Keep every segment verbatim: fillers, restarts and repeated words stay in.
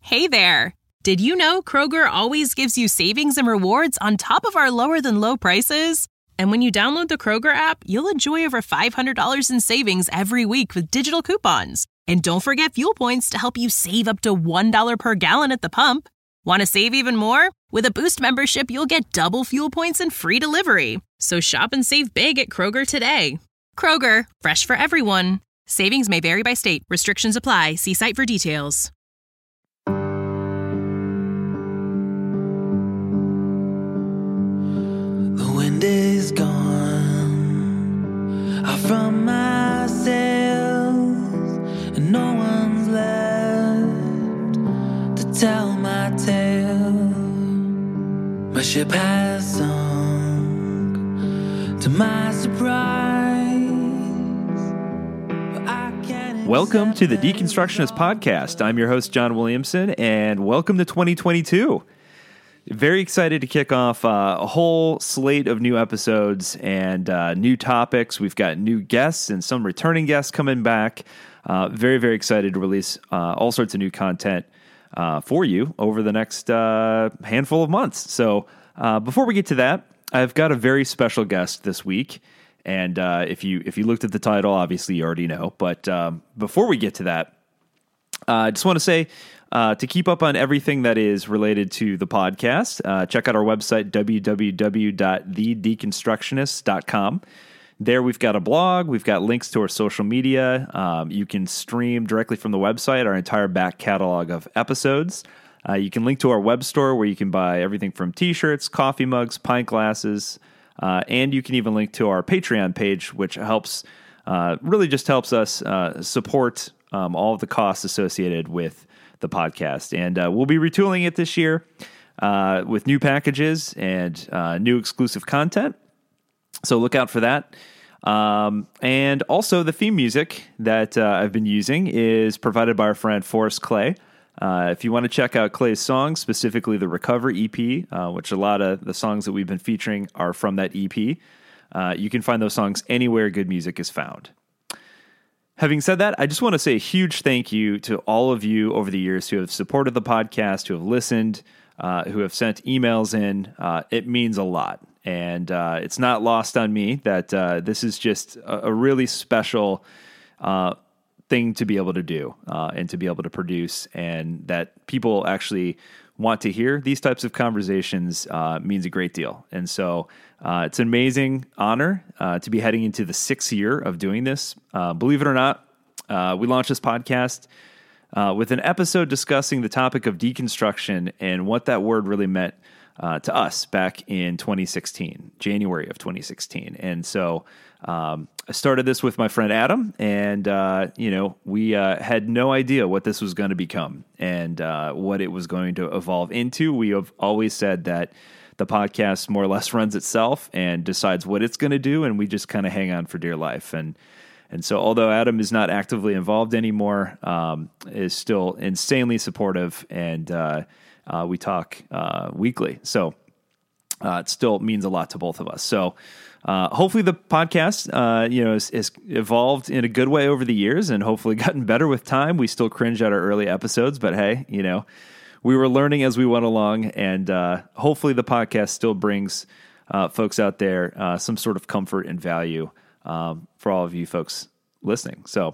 Hey there! Did you know Kroger always gives you savings and rewards on top of our lower-than-low prices? And when you download the Kroger app, you'll enjoy over five hundred dollars in savings every week with digital coupons. And don't forget fuel points to help you save up to one dollar per gallon at the pump. Want to save even more? With a Boost membership, you'll get double fuel points and free delivery. So shop and save big at Kroger today. Kroger, fresh for everyone. Savings may vary by state. Restrictions apply. See site for details. The wind is gone out from my sails, and no one's left to tell my tale. My ship has sunk to my surprise, but I can't. Welcome to the Deconstructionist Podcast. I'm your host, John Williamson, and welcome to twenty twenty-two. Very excited to kick off uh, a whole slate of new episodes and uh, new topics. We've got new guests and some returning guests coming back. Uh, very, very excited to release uh, all sorts of new content uh, for you over the next uh, handful of months. So uh, before we get to that, I've got a very special guest this week. And uh, if you if you looked at the title, obviously you already know. But um, before we get to that, uh, I just want to say, Uh, to keep up on everything that is related to the podcast, uh, check out our website, w w w dot the deconstructionist dot com. There we've got a blog, we've got links to our social media. Um, you can stream directly from the website our entire back catalog of episodes. Uh, you can link to our web store where you can buy everything from t-shirts, coffee mugs, pint glasses, uh, and you can even link to our Patreon page, which helps, uh, really just helps us uh, support um, all of the costs associated with the podcast. And uh, we'll be retooling it this year uh, with new packages and uh, new exclusive content. So look out for that. Um, and also the theme music that uh, I've been using is provided by our friend Forrest Clay. Uh, if you want to check out Clay's songs, specifically the Recover E P, uh, which a lot of the songs that we've been featuring are from that E P, uh, you can find those songs anywhere good music is found. Having said that, I just want to say a huge thank you to all of you over the years who have supported the podcast, who have listened, uh, who have sent emails in. Uh, it means a lot. And uh, it's not lost on me that uh, this is just a, a really special uh, thing to be able to do uh, and to be able to produce, and that people actually want to hear these types of conversations uh, means a great deal. And so uh, it's an amazing honor uh, to be heading into the sixth year of doing this. Uh, believe it or not, uh, we launched this podcast uh, with an episode discussing the topic of deconstruction and what that word really meant uh, to us back in twenty sixteen, January of twenty sixteen. And so um, I started this with my friend Adam, and, uh, you know, we uh, had no idea what this was going to become and uh, what it was going to evolve into. We have always said that the podcast more or less runs itself and decides what it's going to do, and we just kind of hang on for dear life. And and so although Adam is not actively involved anymore, um, is still insanely supportive, and uh, uh, we talk uh, weekly. So uh, it still means a lot to both of us. So Uh, hopefully the podcast, uh, you know, has, has evolved in a good way over the years and hopefully gotten better with time. We still cringe at our early episodes, but hey, you know, we were learning as we went along, and uh, hopefully the podcast still brings uh, folks out there uh, some sort of comfort and value um, for all of you folks listening. So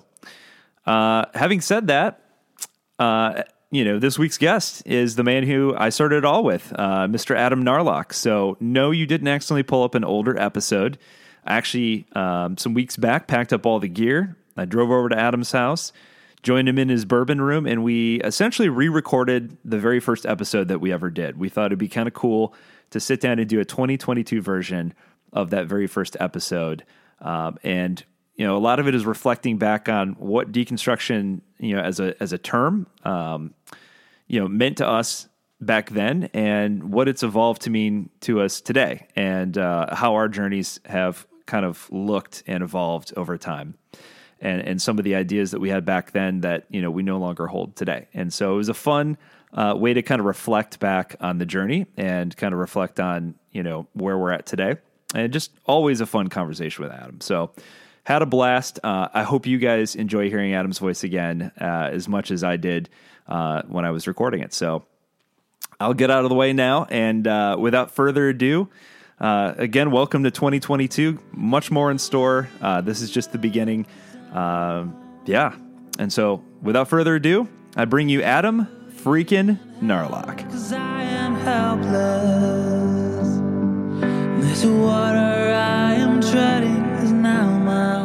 uh, having said that, uh, you know, this week's guest is the man who I started it all with, uh, Mister Adam Narlock. So no, you didn't accidentally pull up an older episode. Actually, um, some weeks back, packed up all the gear. I drove over to Adam's house, joined him in his bourbon room, and we essentially re-recorded the very first episode that we ever did. We thought it'd be kind of cool to sit down and do a twenty twenty-two version of that very first episode. Um, and, you know, a lot of it is reflecting back on what deconstruction, you know, as a, as a term, um, you know, meant to us back then, and what it's evolved to mean to us today, and uh, how our journeys have kind of looked and evolved over time. And, and some of the ideas that we had back then that, you know, we no longer hold today. And so it was a fun uh, way to kind of reflect back on the journey and kind of reflect on, you know, where we're at today. And just always a fun conversation with Adam. So had a blast. Uh, I hope you guys enjoy hearing Adam's voice again uh, as much as I did uh, when I was recording it. So I'll get out of the way now. And uh, without further ado, uh, again, welcome to twenty twenty-two. Much more in store. Uh, this is just the beginning. Uh, yeah. And so without further ado, I bring you Adam freaking Narlock. 'Cause I am helpless. This water I am treading is now my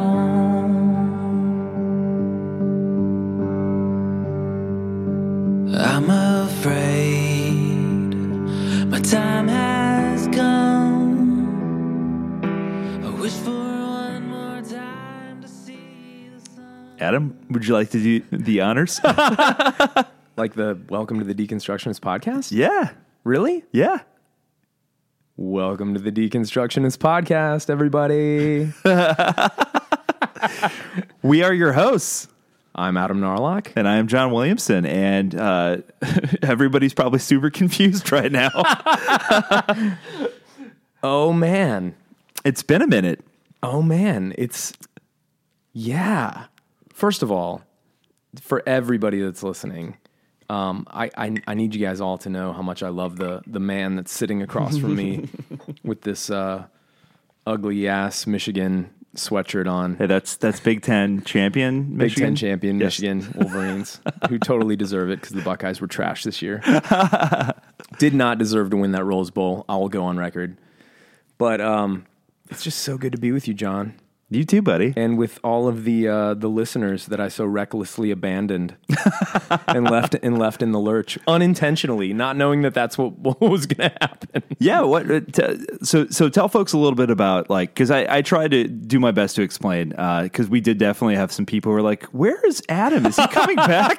own. I'm afraid my time has come. I wish for one more time to see the sun. Adam, would you like to do the honors? Like the Welcome to the Deconstructionist podcast? Yeah. Really? Yeah. Welcome to the Deconstructionist podcast, everybody. We are your hosts. I'm Adam Narlock. And I am John Williamson. And uh, everybody's probably super confused right now. Oh, man. It's been a minute. Oh, man. It's, yeah. First of all, for everybody that's listening, Um, I, I I need you guys all to know how much I love the the man that's sitting across from me with this uh, ugly ass Michigan sweatshirt on. Hey, that's that's Big Ten champion, Big Michigan. Ten champion, Yes. Michigan Wolverines, who totally deserve it because the Buckeyes were trash this year. Did not deserve to win that Rose Bowl. I will go on record. But um, it's just so good to be with you, John. You too, buddy. And with all of the uh, the listeners that I so recklessly abandoned and left and left in the lurch unintentionally, not knowing that that's what, what was going to happen. Yeah. What? Uh, t- so so tell folks a little bit about like because I, I tried to do my best to explain because uh, we did definitely have some people who were like, "Where is Adam? Is he coming back?"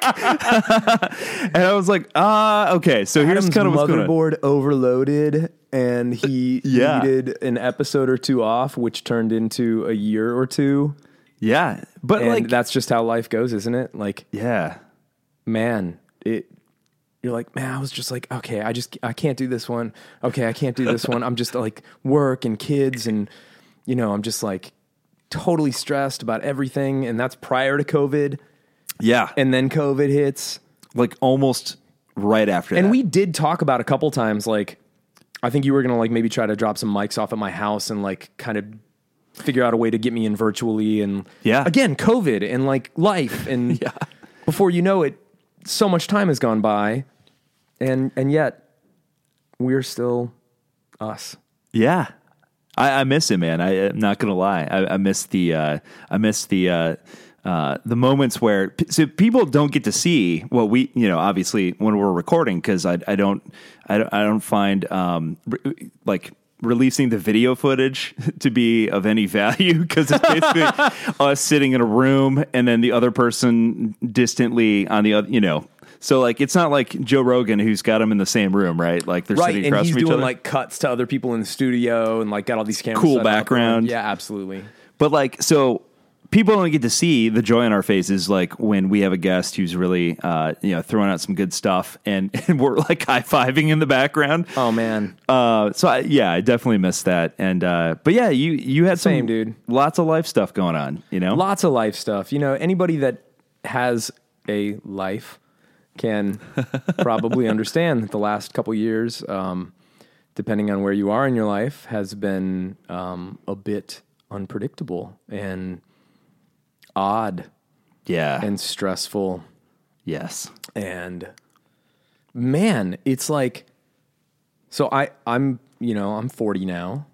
And I was like, "Ah, uh, okay." So here's Adam's kind of what's going on. motherboard overloaded, and he Yeah. needed an episode or two off, which turned into a year or two. Yeah, but And like that's just how life goes, isn't it? Like, yeah. man, it. You're like, man, I was just like, okay, I just, I can't do this one. Okay, I can't do this one. I'm just like work and kids, and you know, I'm just like totally stressed about everything, and that's prior to COVID. Yeah. And then COVID hits, like almost right after and that. we did talk about a couple times, like, I think you were gonna like maybe try to drop some mics off at my house and like kind of figure out a way to get me in virtually, and Yeah. again, COVID and like life, and Yeah. before you know it, so much time has gone by, and and yet we're still us. Yeah. I, I miss it, man. I, I'm not gonna lie. I, I miss the uh, I miss the uh, uh, the moments where p- so people don't get to see what we, you know, obviously when we're recording because I, I don't I don't I don't find um, re- like releasing the video footage to be of any value because it's basically us sitting in a room and then the other person distantly on the other, you know. So like it's not like Joe Rogan who's got them in the same room, right? Like they're Right, sitting and across he's from each doing other. like cuts to other people in the studio, and like got all these cameras. Cool set up. background. Yeah, absolutely. But like, so people don't get to see the joy on our faces, like when we have a guest who's really, uh, you know, throwing out some good stuff, and, and we're like high fiving in the background. Oh man, Uh, so I, yeah, I definitely missed that. And uh, but yeah, you you had some Same, dude. lots of life stuff going on. You know, lots of life stuff. You know, anybody that has a life can probably understand that the last couple years, um, depending on where you are in your life, has been um, a bit unpredictable and odd yeah, and stressful. yes, And man, it's like, so I, I'm, you know, I'm forty now.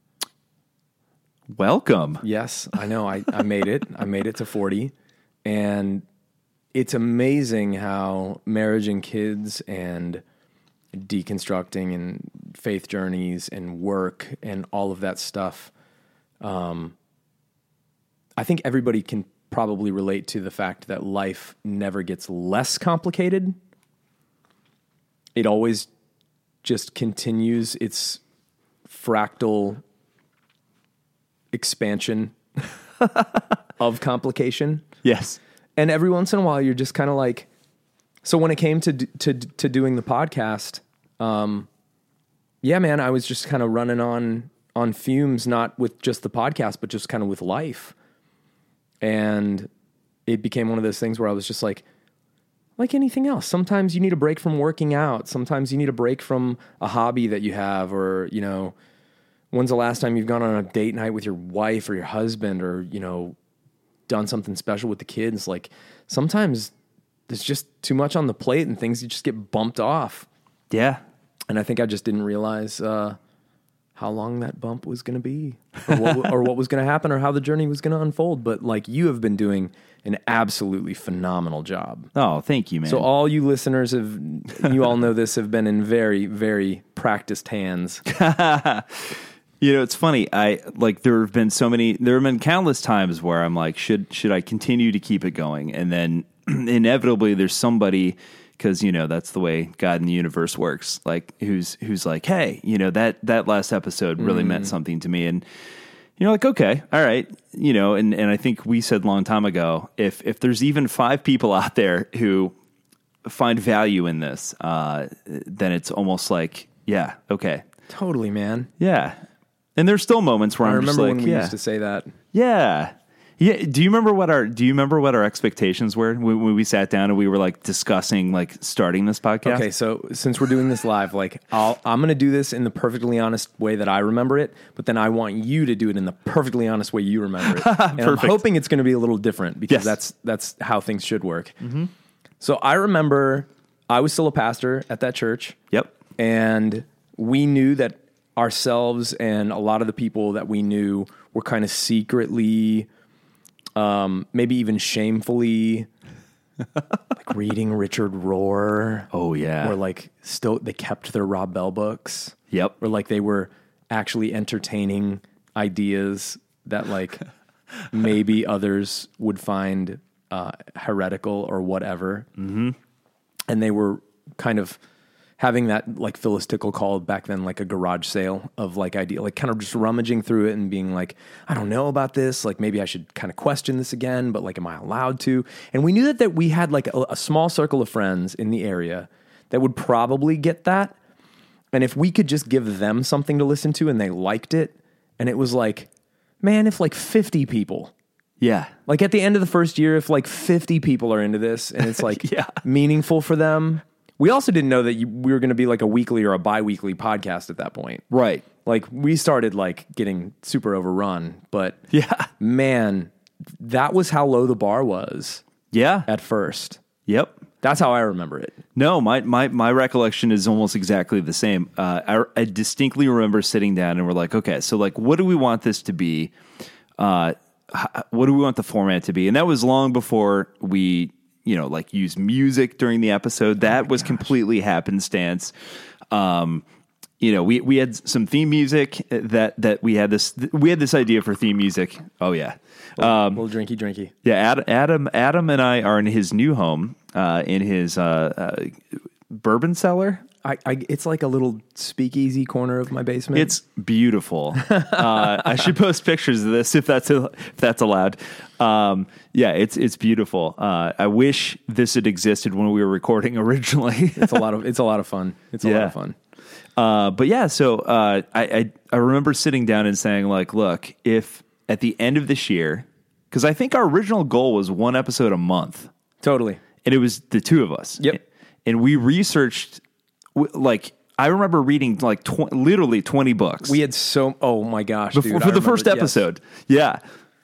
welcome. Yes, I know. I, I made it. I made it to forty. And it's amazing how marriage and kids and deconstructing and faith journeys and work and all of that stuff, um, I think everybody can probably relate to the fact that life never gets less complicated. It always just continues its fractal expansion of complication. Yes, And every once in a while, you're just kind of like, so when it came to, to, to doing the podcast, um, yeah, man, I was just kind of running on, on fumes, not with just the podcast, but just kind of with life. And it became one of those things where I was just like, like anything else, sometimes you need a break from working out. Sometimes you need a break from a hobby that you have, or, you know, when's the last time you've gone on a date night with your wife or your husband, or, you know, done something special with the kids? Like, sometimes there's just too much on the plate and things you just get bumped off. Yeah. And I think I just didn't realize uh, how long that bump was going to be, or what, or what was going to happen, or how the journey was going to unfold. But like, you have been doing an absolutely phenomenal job. Oh, thank you, man. So all you listeners have, you all know this, have been in very, very practiced hands. You know, it's funny. I like there have been so many. There have been countless times where I'm like, should should I continue to keep it going? And then inevitably, there's somebody, because you know that's the way God and the universe works. Like who's who's like, hey, you know that that last episode really mm. meant something to me, and you're like, okay, all right, you know. And and I think we said a long time ago, if if there's even five people out there who find value in this, uh, then it's almost like, yeah, okay, totally, man, yeah. And there's still moments where I I'm remember just like, when we yeah. used to say that. Yeah. Yeah. Do you remember what our, do you remember what our expectations were when, when we sat down and we were like discussing like starting this podcast? Okay. So since we're doing this live, like I'll, I'm going to do this in the perfectly honest way that I remember it, but then I want you to do it in the perfectly honest way you remember it. And I'm hoping it's going to be a little different, because yes. that's, that's how things should work. Mm-hmm. So I remember I was still a pastor at that church. Yep. And we knew that ourselves and a lot of the people that we knew were kind of secretly, um, maybe even shamefully, like reading Richard Rohr. Oh yeah. Or like still they kept their Rob Bell books. Yep. Or like they were actually entertaining ideas that like maybe others would find uh, heretical or whatever. Mm-hmm. And they were kind of having that, like Phyllis Tickle called back then, like a garage sale of like idea, like kind of just rummaging through it and being like, I don't know about this. Like maybe I should kind of question this again, but like, am I allowed to? And we knew that, that we had like a, a small circle of friends in the area that would probably get that. And if we could just give them something to listen to and they liked it, and it was like, man, if like fifty people, yeah, like at the end of the first year, if like fifty people are into this and it's like yeah. meaningful for them. We also didn't know that you, we were going to be like a weekly or a bi-weekly podcast at that point. Right. Like we started like getting super overrun, but yeah, man, that was how low the bar was. Yeah. At first. Yep. That's how I remember it. No, my, my, my recollection is almost exactly the same. Uh, I, I distinctly remember sitting down and we're like, okay, so like, what do we want this to be? Uh, what do we want the format to be? And that was long before we, you know, like use music during the episode. That oh was gosh. completely happenstance. Um, you know, we, we had some theme music that, that we had this, we had this idea for theme music. Oh yeah. Um, a little drinky, drinky. Yeah. Adam, Adam, Adam and I are in his new home, uh, in his, uh, uh bourbon cellar. I, I, it's like a little speakeasy corner of my basement. It's beautiful. uh, I should post pictures of this if that's if that's allowed. Um, yeah, it's it's beautiful. Uh, I wish this had existed when we were recording originally. It's a lot of it's a lot of fun. It's a yeah. lot of fun. Uh, but yeah, so uh, I, I I remember sitting down and saying like, look, if at the end of this year, because I think our original goal was one episode a month. Totally, and it was the two of us. Yep, and we researched. Like I remember reading like tw- literally twenty books. We had so oh my gosh, Before, dude, for I the first yes. episode. Yeah,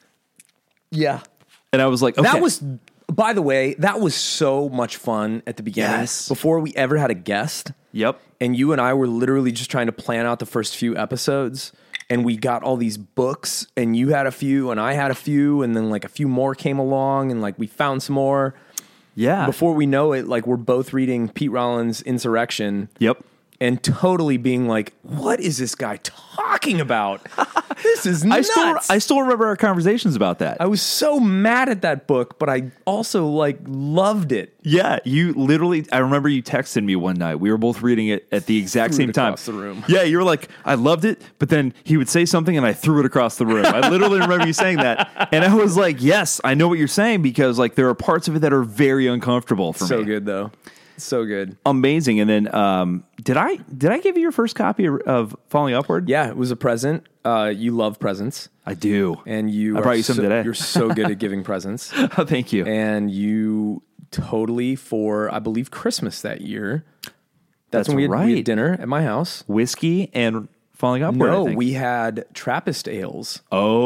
yeah. And I was like, okay. That was, by the way, that was so much fun at the beginning. Yes. Before we ever had a guest. Yep. And you and I were literally just trying to plan out the first few episodes. And we got all these books, and you had a few, and I had a few, and then like a few more came along, and like we found some more. Yeah. Before we know it, like we're both reading Pete Rollins' Insurrection. Yep. And totally being like, what is this guy talking about? This is nuts. I still, I still remember our conversations about that. I was so mad at that book, but I also like loved it. Yeah, you literally, I remember you texted me one night. We were both reading it at the exact threw same it time. Across the room. Yeah, you were like, I loved it, but then he would say something and I threw it across the room. I literally remember you saying that. And I was like, yes, I know what you're saying, because like there are parts of it that are very uncomfortable for so me. So good though. So good. Amazing. And then, um, Did I did I give you your first copy of, of Falling Upward? Yeah, it was a present. Uh, you love presents. I do. And you I are brought you some so, today. You're so good at giving presents. Oh, thank you. And you totally, for, I believe, Christmas that year, that's, That's when we had, right. we had dinner at my house. Whiskey and Falling Upward, No, I think. we had Trappist ales.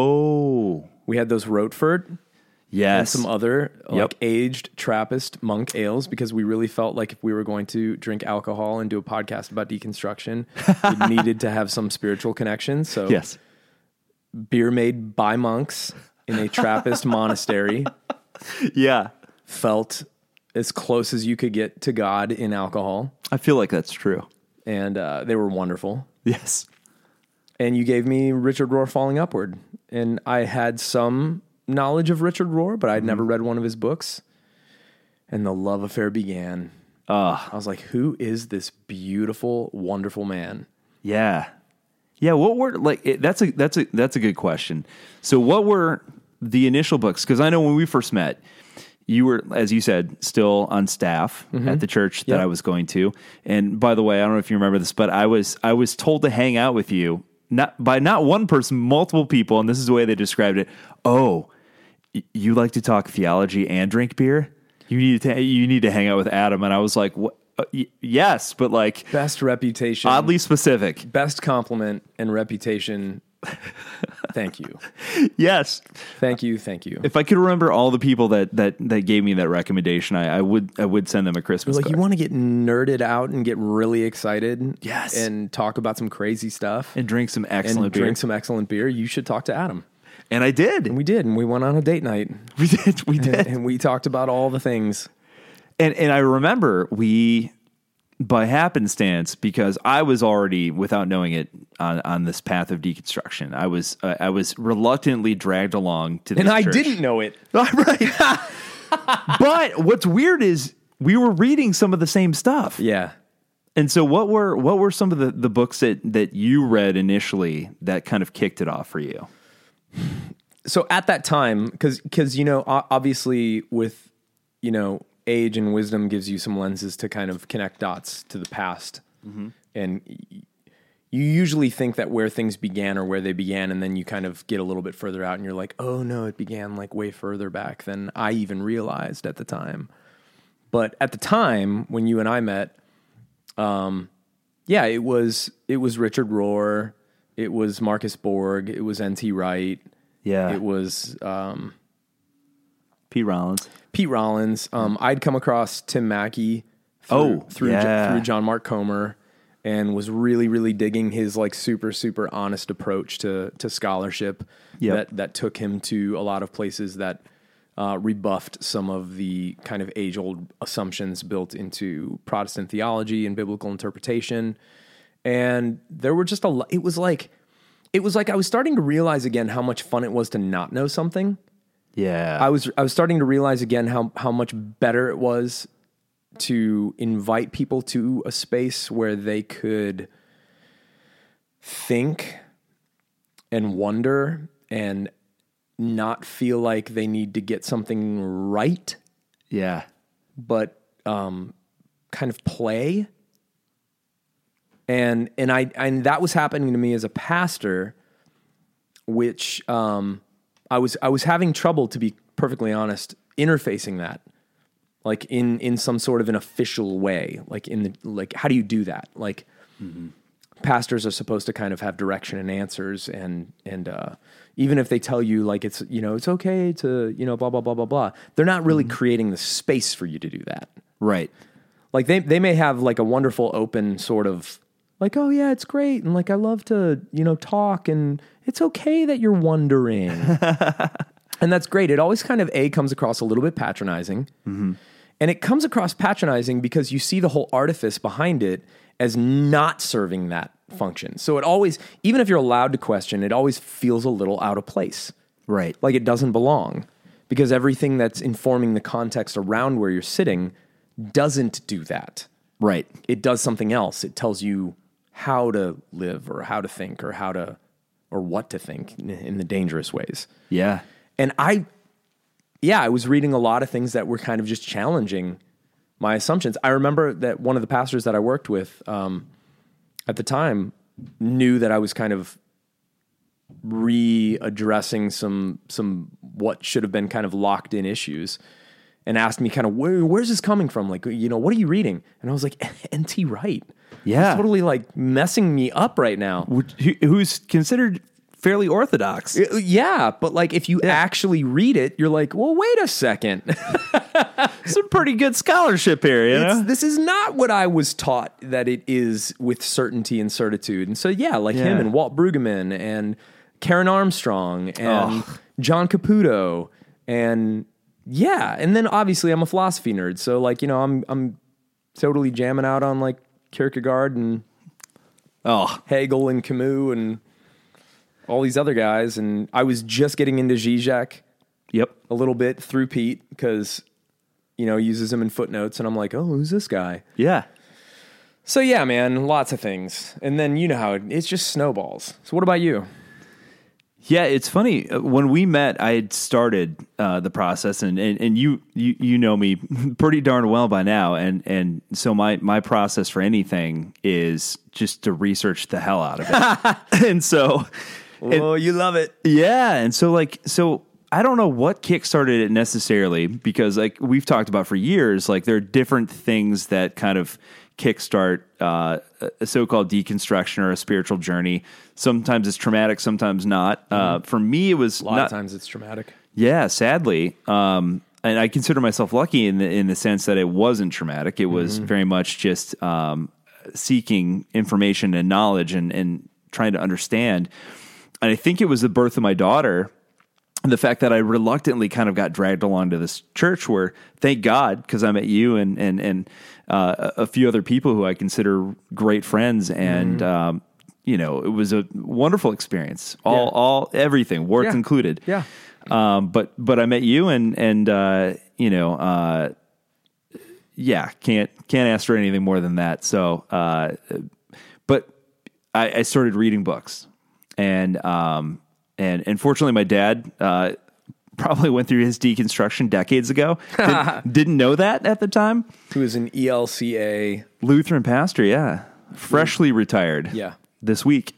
Oh. We had those Roatford and Yes. some other like Yep. aged Trappist monk ales because we really felt like if we were going to drink alcohol and do a podcast about deconstruction, we needed to have some spiritual connection. So Yes. beer made by monks in a Trappist monastery Yeah. felt as close as you could get to God in alcohol. I feel like that's true. And uh, they were wonderful. Yes. And you gave me Richard Rohr Falling Upward. And I had some knowledge of Richard Rohr, but I'd Mm-hmm. never read one of his books. And the love affair began. Uh, I was like, who is this beautiful, wonderful man? yeah. Yeah, what were like it, that's a that's a that's a good question. So what were the initial books? Because I know when we first met, you were, as you said, still on staff at the church that Yep. I was going to. And by the way, I don't know if you remember this, but I was I was told to hang out with you, not by not one person, multiple people, and this is the way they described it. Oh, y- you like to talk theology and drink beer? You need to you need to hang out with Adam. And I was like, what? Uh, y- yes, but like Best reputation. oddly specific. Best compliment and reputation. Thank you. Yes. Thank you. Thank you. If I could remember all the people that that, that gave me that recommendation, I, I would I would send them a Christmas Like, card. you want to get nerded out and get really excited. Yes. And talk about some crazy stuff. and drink some and excellent beer. drink some excellent beer. You should talk to Adam. And I did. And we did. And we went on a date night. We did. We did. And we talked about all the things. And and I remember we, by happenstance, because I was already, without knowing it, on, on this path of deconstruction. I was uh, I was reluctantly dragged along to this And I church. didn't know it. Right. But what's weird is we were reading some of the same stuff. Yeah. And so what were what were some of the, the books that, that you read initially that kind of kicked it off for you? So at that time, because, because, you know, o- obviously with, you know, age and wisdom gives you some lenses to kind of connect dots to the past. And y- you usually think that where things began or where they began, and then you kind of get a little bit further out and you're like, oh no, it began like way further back than I even realized at the time. But at the time when you and I met, um, yeah, it was, it was Richard Rohr, it was Marcus Borg, it was N T Wright, Yeah. it was, um, Pete Rollins. Pete Rollins. Um, I'd come across Tim Mackey through, Oh, through, yeah. through John Mark Comer, and was really, really digging his like super, super honest approach to to scholarship. Yep. That that took him to a lot of places that uh, rebuffed some of the kind of age old assumptions built into Protestant theology and biblical interpretation. And there were just a lot. It was like it was like I was starting to realize again how much fun it was to not know something. Yeah. I was I was starting to realize again how how much better it was to invite people to a space where they could think and wonder and not feel like they need to get something right, yeah. but um, kind of play. And and I and that was happening to me as a pastor, which um, I was I was having trouble, to be perfectly honest, interfacing that, like in in some sort of an official way, like in the like how do you do that? Like pastors are supposed to kind of have direction and answers, and and uh, even if they tell you like it's you know it's okay to you know blah blah blah blah blah, they're not really creating the space for you to do that. Right. Like they they may have like a wonderful open sort of like, oh yeah, it's great, and like I love to you know talk, and it's okay that you're wondering, and that's great. It always kind of a comes across a little bit patronizing, and it comes across patronizing because you see the whole artifice behind it as not serving that function. So it always, even if you're allowed to question, it always feels a little out of place, Right. like it doesn't belong, because everything that's informing the context around where you're sitting doesn't do that. Right. It does something else. It tells you how to live or how to think or how to, or what to think in, in the dangerous ways. Yeah. And I, yeah, I was reading a lot of things that were kind of just challenging my assumptions. I remember that one of the pastors that I worked with um, at the time knew that I was kind of readdressing some some what should have been kind of locked in issues, and asked me kind of where where's this coming from? Like, you know, what are you reading? And I was like, N T Wright. Yeah, He's totally like messing me up right now. Who- Who's considered fairly orthodox. Uh, Yeah, but like if you actually read it, you're like, well, wait a second. Some pretty good scholarship here, you It's, know? this is not what I was taught that it is with certainty and certitude. And so, yeah, like him Yeah. and Walt Brueggemann and Karen Armstrong and Ugh. John Caputo and yeah, and then obviously I'm a philosophy nerd, so like you know I'm I'm totally jamming out on like Kierkegaard and Oh, Hegel and Camus and all these other guys, and I was just getting into Zizek yep. a little bit through Pete because you know he uses him in footnotes, and I'm like, oh, who's this guy? Yeah. So yeah, man, lots of things, and then you know how it, it's just snowballs. So what about you? Yeah, it's funny. Uh, When we met, I had started uh, the process, and, and, and you, you you know me pretty darn well by now, and, and so my, my process for anything is just to research the hell out of it. And so, Oh, you love it. yeah, and so like so I don't know what kickstarted it necessarily, because like we've talked about for years, like there are different things that kind of kickstart uh, a so-called deconstruction or a spiritual journey. Sometimes it's traumatic, sometimes not. Uh, for me, it was A lot not, of times it's traumatic. yeah, sadly. Um, and I consider myself lucky in the, in the sense that it wasn't traumatic. It was very much just um, seeking information and knowledge and, and trying to understand. And I think it was the birth of my daughter, and the fact that I reluctantly kind of got dragged along to this church where, thank God, because I met you and and and uh, a few other people who I consider great friends, and um, you know, it was a wonderful experience. All Yeah. all everything, work Yeah. included. Yeah. Um, but but I met you, and and uh, you know, uh, yeah, can't can't ask for anything more than that. So, uh, but I, I started reading books, and um, and and fortunately, my dad uh, probably went through his deconstruction decades ago. Didn't, didn't know that at the time. Who is an E L C A? Lutheran pastor, yeah, freshly retired. Yeah. This week.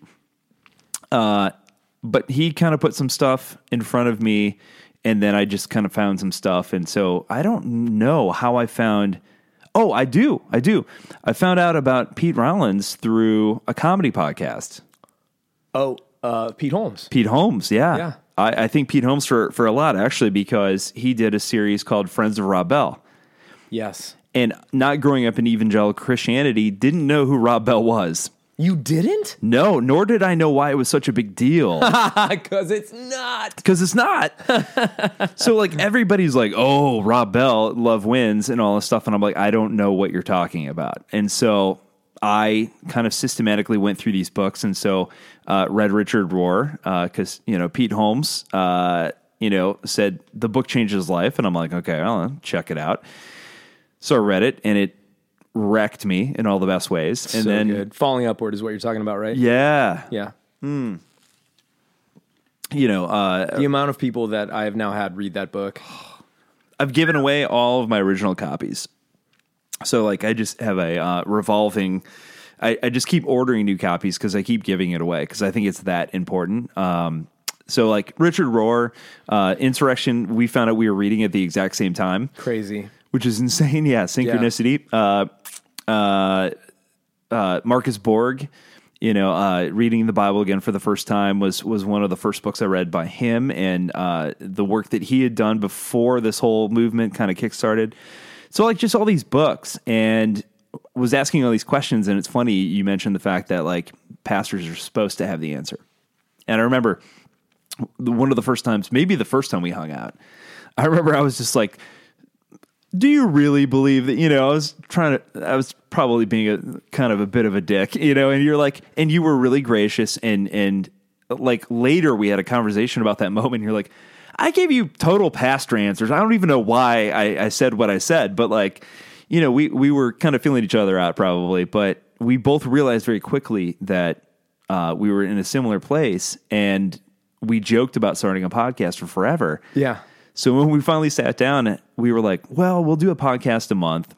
Uh, but he kind of put some stuff in front of me, and then I just kind of found some stuff. And so I don't know how I found. Oh, I do. I do. I found out about Pete Rollins through a comedy podcast. Oh, uh, Pete Holmes. Pete Holmes, yeah. Yeah. I, I think Pete Holmes for, for a lot, actually, because he did a series called Friends of Rob Bell. Yes. And not growing up in evangelical Christianity, didn't know who Rob Bell was. You didn't? No, nor did I know why it was such a big deal. Because it's not. Because it's not. So, like, everybody's like, oh, Rob Bell, Love Wins, and all this stuff. And I'm like, I don't know what you're talking about. And so I kind of systematically went through these books. And so uh, read Richard Rohr, because, uh, you know, Pete Holmes, uh, you know, said the book changed his life. And I'm like, okay, I'll check it out. So I read it, and it wrecked me in all the best ways. And so then, good. Falling Upward is what you're talking about, right? yeah, Yeah. you know, uh, The amount of people that I have now had read that book. I've given away all of my original copies. So like I just have a uh, revolving, I, I just keep ordering new copies because I keep giving it away because I think it's that important. Um, so like Richard Rohr, uh, Insurrection, we found out we were reading at the exact same time, Crazy. which is insane. Yeah, synchronicity. Uh, uh, uh, Marcus Borg, you know, uh, reading the Bible again for the first time was was one of the first books I read by him, and uh, the work that he had done before this whole movement kind of kickstarted. So like just all these books, and was asking all these questions. And it's funny you mentioned the fact that like pastors are supposed to have the answer. And I remember one of the first times, maybe the first time we hung out, I remember I was just like, do you really believe that, you know, I was trying to, I was probably being a kind of a bit of a dick, you know, and you're like, and you were really gracious. And, and like later we had a conversation about that moment. And you're like, I gave you total pastor answers. I don't even know why I, I said what I said, but like, you know, we, we were kind of feeling each other out probably, but we both realized very quickly that uh, we were in a similar place, and we joked about starting a podcast for forever. Yeah. So when we finally sat down, we were like, well, we'll do a podcast a month.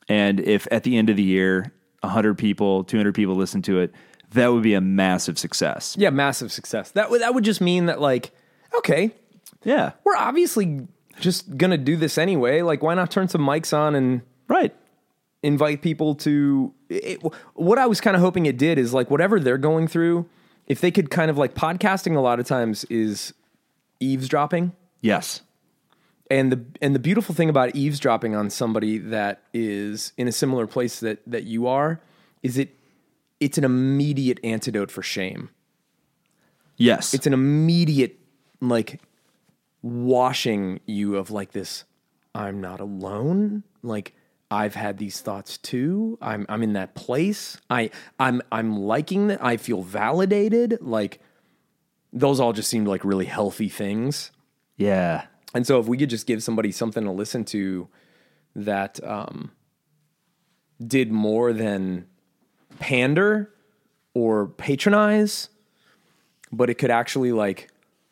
And if at the end of the year, one hundred people, two hundred people listen to it, that would be a massive success. Yeah, massive success. That would that would just mean that, like, okay, Yeah. we're obviously just gonna do this anyway. Like, why not turn some mics on and Right. invite people to it? What I was kind of hoping it did is, like, whatever they're going through, if they could kind of, like, podcasting a lot of times is eavesdropping. Yes. And the and the beautiful thing about eavesdropping on somebody that is in a similar place that that you are is it it's an immediate antidote for shame. Yes. It's an immediate, like, washing you of, like, this, I'm not alone. Like, I've had these thoughts too. I'm I'm in that place. I I'm I'm liking that. I feel validated. Like, those all just seemed like really healthy things. yeah. And so if we could just give somebody something to listen to that um, did more than pander or patronize, but it could actually, like,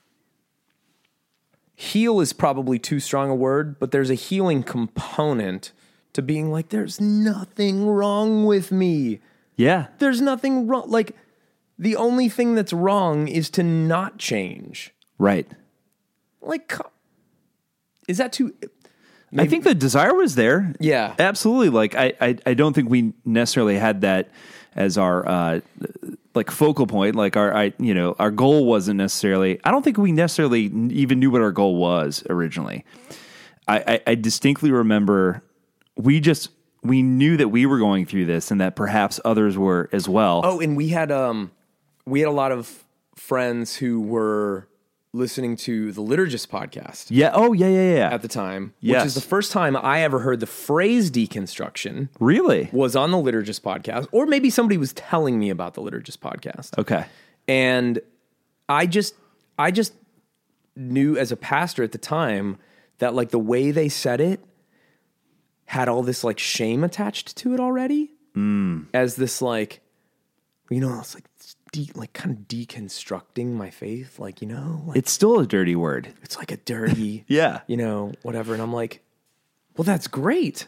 heal is probably too strong a word, but there's a healing component to being like, there's nothing wrong with me. Yeah. There's nothing wrong. Like, the only thing that's wrong is to not change. Right. Like, co- is that too... I think the desire was there. Yeah. Absolutely. Like, I, I, I don't think we necessarily had that as our, uh, like, focal point. Like, our, I, you know, our goal wasn't necessarily, I don't think we necessarily even knew what our goal was originally. I, I, I distinctly remember we just, we knew that we were going through this and that perhaps others were as well. Oh, and we had um, we had a lot of friends who were listening to the Liturgist podcast Yeah. Oh, yeah, yeah, yeah. at the time, which Yes. is the first time I ever heard the phrase deconstruction Really? was on the Liturgist podcast, or maybe somebody was telling me about the Liturgist podcast. Okay. And I just, I just knew as a pastor at the time that, like, the way they said it had all this, like, shame attached to it already, mm. as this, like, you know, it's like, it's de- like kind of deconstructing my faith, like, you know, like, It's still a dirty word. it's like a dirty, Yeah. you know, whatever. And I'm like, well, that's great.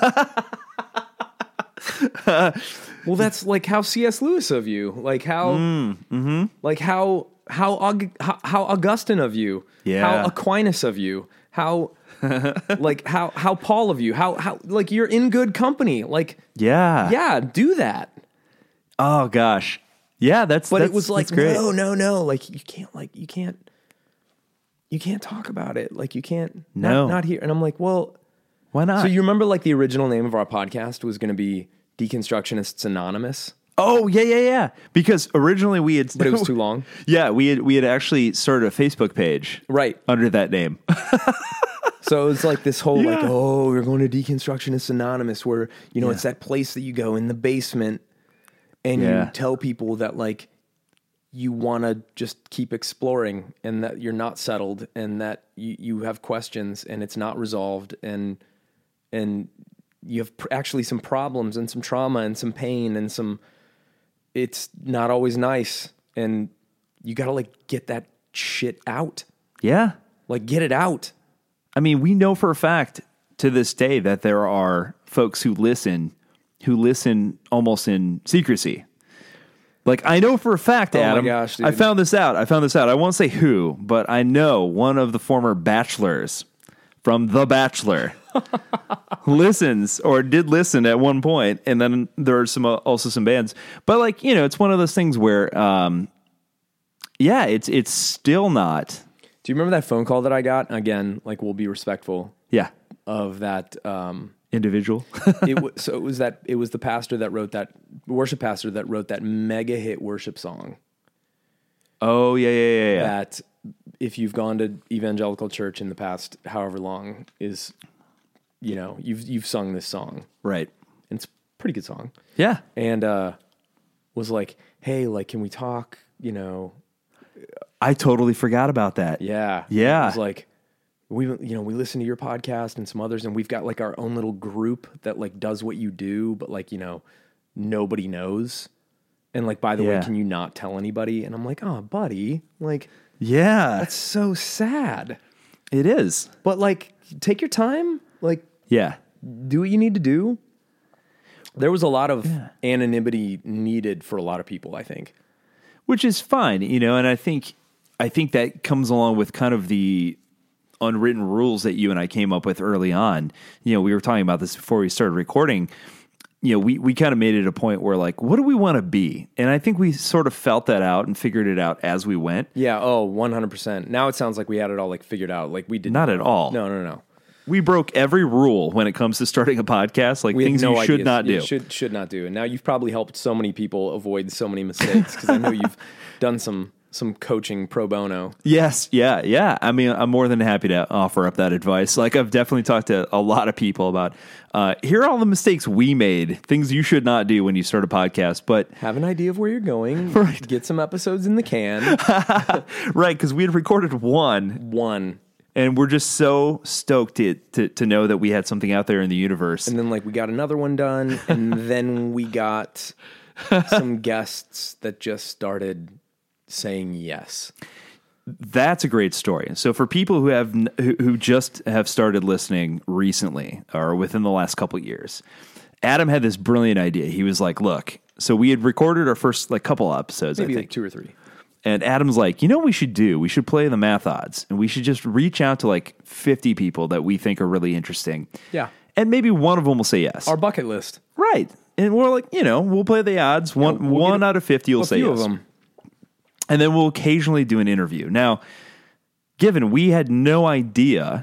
Well, that's like how C S Lewis of you, like how, Mm, mm-hmm. like how, how, Aug- how, how Augustine of you, Yeah. how Aquinas of you, how, like how, how Paul of you, how, how, like, you're in good company. Like, Yeah. yeah, do that. Oh, gosh. Yeah, that's, But that's it was like, that's great. no, no, no. Like, you can't, like, you can't, you can't talk about it. Like, you can't, No. not, not here. And I'm like, well, Why not? so you remember, like, the original name of our podcast was going to be Deconstructionists Anonymous, Oh, yeah, yeah, yeah. Because originally we had, but it was too long. Yeah, we had we had actually started a Facebook page, Right. under that name. So it was like this whole, like, Yeah. oh, we're going to Deconstructionists Anonymous, where, you know, Yeah. it's that place that you go in the basement and Yeah. you tell people that, like, you want to just keep exploring and that you're not settled and that you, you have questions and it's not resolved and and you have pr- actually some problems and some trauma and some pain and some, it's not always nice, and you got to, like, get that shit out. Yeah. Like, get it out. I mean, we know for a fact to this day that there are folks who listen, who listen almost in secrecy. Like, I know for a fact, Oh my Adam, gosh, dude. I found this out. I found this out. I won't say who, but I know one of the former bachelors from The Bachelor listens or did listen at one point, and then there are some uh, also some bands. But, like, you know, it's one of those things where, um, yeah, it's it's still not. Do you remember that phone call that I got? Again, like, we'll be respectful Yeah, of that. Um, individual. it w- so it was that it was the pastor that wrote that worship pastor that wrote that mega hit worship song. Oh yeah, yeah, yeah, yeah. That, if you've gone to evangelical church in the past however long, is, you know, you've you've sung this song. Right. And it's a pretty good song. Yeah. And uh, was like, hey, like, can we talk? You know, I totally forgot about that. yeah, Yeah. It was like, we, you know, we listen to your podcast and some others, and we've got, like, our own little group that, like, does what you do, but, like, you know, nobody knows. And, like, by the Yeah. way, can you not tell anybody? And I'm like, oh, buddy, like, Yeah. that's so sad. It is. But, like, take your time, like, Yeah. do what you need to do. There was a lot of Yeah. anonymity needed for a lot of people, I think. Which is fine, you know, and I think I think that comes along with kind of the unwritten rules that you and I came up with early on. You know, we were talking about this before we started recording. You know, we, we kind of made it a point where, like, what do we want to be? And I think we sort of felt that out and figured it out as we went. Yeah, oh, one hundred percent. Now it sounds like we had it all, like, figured out. Like, we did Not at all. No, no, no. We broke every rule when it comes to starting a podcast, like We had things no you should ideas. not Yeah, do. Should, should not do. And now you've probably helped so many people avoid so many mistakes because I know you've done some some coaching pro bono. Yes, yeah, yeah. I mean, I'm more than happy to offer up that advice. Like, I've definitely talked to a lot of people about, uh, here are all the mistakes we made, things you should not do when you start a podcast. But, Have an idea of where you're going. Right. Get some episodes in the can. right, because we had recorded one, One. and we're just so stoked to, to, to know that we had something out there in the universe. And then, like, we got another one done. And then we got some guests that just started saying yes. That's a great story. So for people who have n- who, who just have started listening recently or within the last couple of years, Adam had this brilliant idea. He was like, "Look, so we had recorded our first like couple episodes, Maybe I like think, two or three. and Adam's like, you know what we should do? We should play the math odds, and we should just reach out to like fifty people that we think are really interesting. Yeah. And maybe one of them will say yes. Our bucket list. Right. And we're like, you know, we'll play the odds. One we'll one get a- out of fifty will A say few yes. of them. And then we'll occasionally do an interview. Now, given we had no idea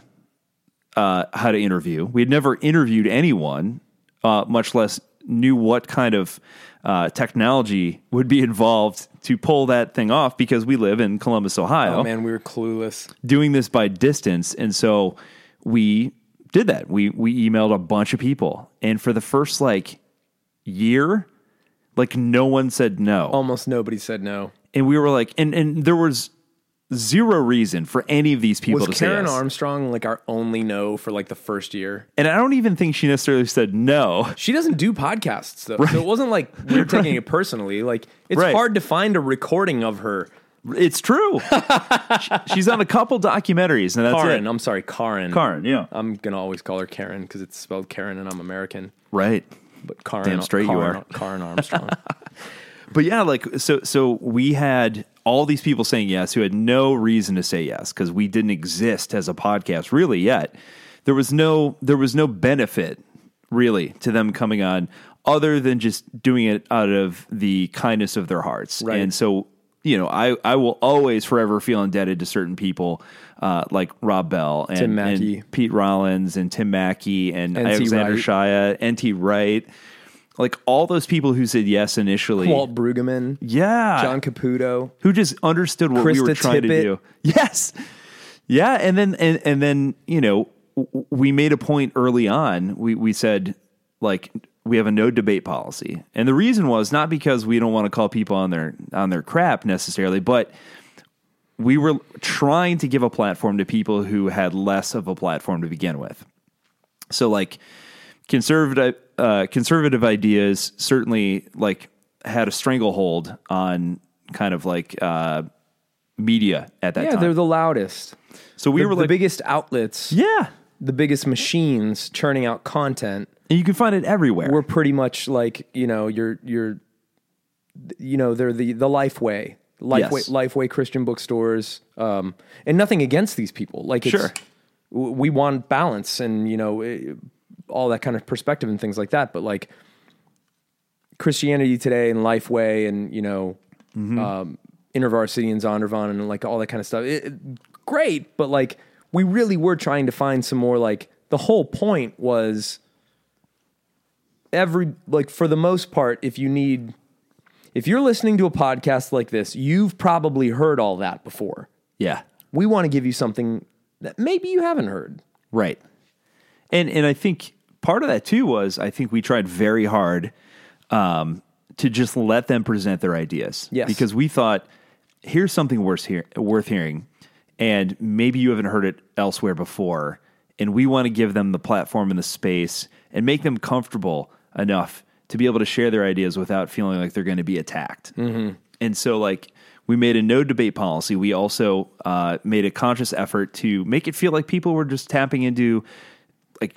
uh, how to interview, we had never interviewed anyone, uh, much less knew what kind of uh, technology would be involved to pull that thing off because we live in Columbus, Ohio, Oh, man, we were clueless. doing this by distance. And so we did that. We, we emailed a bunch of people. And for the first like year, like no one said no. Almost nobody said no. And we were like, and, and there was zero reason for any of these people Was to say Karen yes. Armstrong like our only no for like the first year? And I don't even think she necessarily said no. She doesn't do podcasts though. So it wasn't like we were taking it personally. Like it's Right. hard to find a recording of her. It's true. She- She's on a couple documentaries, and that's Karen, it. I'm sorry, Karen. Karen, yeah. I'm gonna always call her Karen because it's spelled Karen and I'm American. Right. But Karen, Damn straight you Karen, are. Karen Armstrong. But yeah, like, so, so we had all these people saying yes who had no reason to say yes because we didn't exist as a podcast really yet. There was no, there was no benefit really to them coming on other than just doing it out of the kindness of their hearts. Right. And so, you know, I, I will always forever feel indebted to certain people uh, like Rob Bell and, Tim Mackey. and Pete Rollins and Tim Mackey and N T Alexander Wright. Shia, N T Wright, like all those people who said yes initially. Walt Brueggemann, Yeah. John Caputo. Who just understood what we were Krista trying to Tippett. do. Yes. Yeah. And then, and, and then, you know, w- we made a point early on. We, we said, like, we have a no debate policy. And the reason was not because we don't want to call people on their, on their crap necessarily, but we were trying to give a platform to people who had less of a platform to begin with. So like conservative, uh, conservative ideas certainly like had a stranglehold on kind of like, uh, media at that Yeah, time. they're the loudest. So we the, were the like, biggest outlets, yeah, the biggest machines churning out content. and you can find it everywhere. We're pretty much like, you know, you're, you're, you know, they're the, the Lifeway, Lifeway, Yes. Lifeway Christian bookstores. Um, and nothing against these people. Like, it's, Sure. w- we want balance and, you know, eh, all that kind of perspective and things like that. But like Christianity Today and Lifeway and, you know, Mm-hmm. um, InterVarsity and Zondervan and like all that kind of stuff. It, it- great. But like, we really were trying to find some more, like, the whole point was every, like, for the most part, if you need, if you're listening to a podcast like this, you've probably heard all that before. yeah, We want to give you something that maybe you haven't heard. right. And and I think part of that too was I think we tried very hard um, to just let them present their ideas. Yes. Because we thought, here's something worth, hear, worth hearing, and maybe you haven't heard it elsewhere before, and we want to give them the platform and the space and make them comfortable enough to be able to share their ideas without feeling like they're going to be attacked. Mm-hmm. And so, like, we made a no debate policy. We also uh, made a conscious effort to make it feel like people were just tapping into like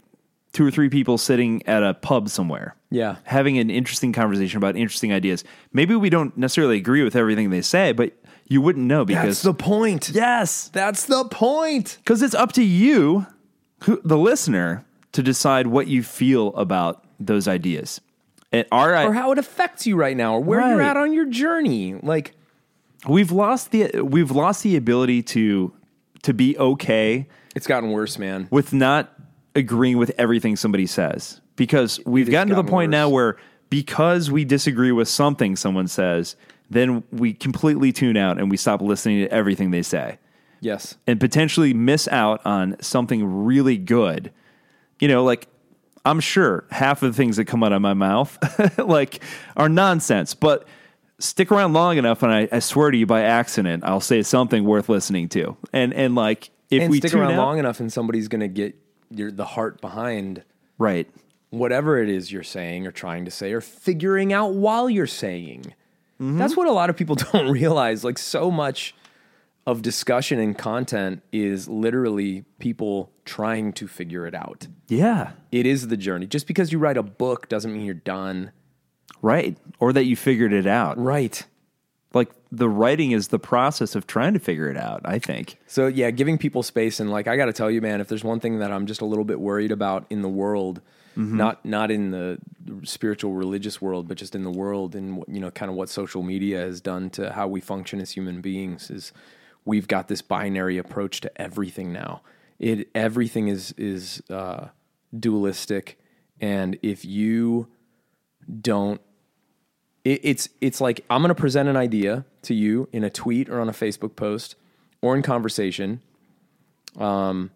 two or three people sitting at a pub somewhere. Yeah. Having an interesting conversation about interesting ideas. Maybe we don't necessarily agree with everything they say, but you wouldn't know because That's the point. yes, That's the point. because it's up to you, who, the listener, to decide what you feel about those ideas. And our Or how it affects you right now, or where you're Right. at on your journey. Like, we've lost the we've lost the ability to to be okay it's gotten worse, man. with not agreeing with everything somebody says, because we've has gotten to the gotten point worse. now where because we disagree with something someone says, then we completely tune out and we stop listening to everything they say Yes. and potentially miss out on something really good. You know, like, I'm sure half of the things that come out of my mouth like are nonsense, but stick around long enough and I, I swear to you, by accident, I'll say something worth listening to. And, and like, if and we stick tune around out, long enough and somebody's going to get your, the heart behind right. whatever it is you're saying or trying to say or figuring out while you're saying. Mm-hmm. That's what a lot of people don't realize. Like, so much of discussion and content is literally people trying to figure it out. Yeah. It is the journey. Just because you write a book doesn't mean you're done. Right. Or that you figured it out. Right. Like, the writing is the process of trying to figure it out, I think. So yeah, giving people space. And like, I got to tell you, man, if there's one thing that I'm just a little bit worried about in the world, mm-hmm. not, not in the spiritual religious world, but just in the world and, you know, kind of what social media has done to how we function as human beings, is we've got this binary approach to everything now. It, everything is, is, uh, dualistic. And if you don't, it, it's, it's like, I'm going to present an idea to you in a tweet or on a Facebook post or in conversation. Um,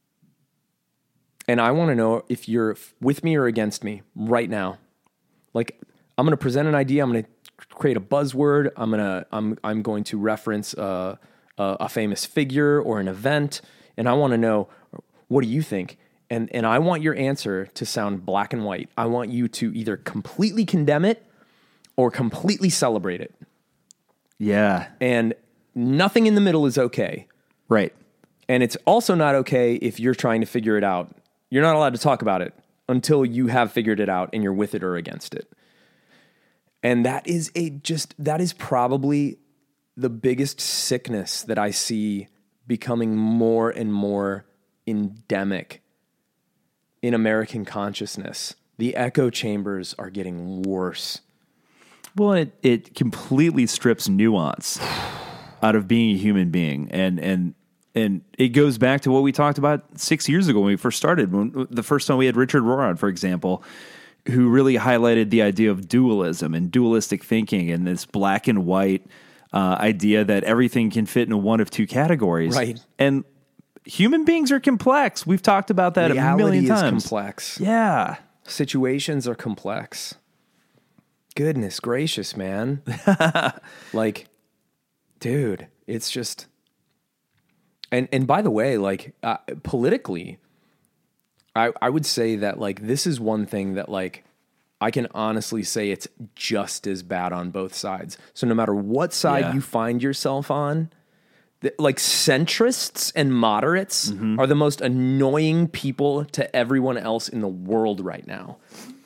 and I want to know if you're with me or against me right now. Like, I'm going to present an idea. I'm going to create a buzzword. I'm going to, I'm, I'm going to reference a, a, a famous figure or an event. And I want to know, what do you think? And, and I want your answer to sound black and white. I want you to either completely condemn it or completely celebrate it. Yeah. And nothing in the middle is okay. Right. And it's also not okay if you're trying to figure it out. You're not allowed to talk about it until you have figured it out and you're with it or against it. And that is a just, that is probably the biggest sickness that I see becoming more and more endemic in American consciousness. The echo chambers are getting worse. Well, it, it completely strips nuance out of being a human being. And, and, and it goes back to what we talked about six years ago when we first started. When the first time we had Richard Rohr on, for example, who really highlighted the idea of dualism and dualistic thinking and this black and white uh, idea that everything can fit in one of two categories. Right. And human beings are complex. We've talked about that Reality a million is times. complex. Yeah. Situations are complex. Goodness gracious, man. Like, dude, it's just, and, and by the way, like, uh, politically, I, I would say that, like, this is one thing that, like, I can honestly say it's just as bad on both sides. So no matter what side Yeah. you find yourself on, the, like, centrists and moderates Mm-hmm. are the most annoying people to everyone else in the world right now.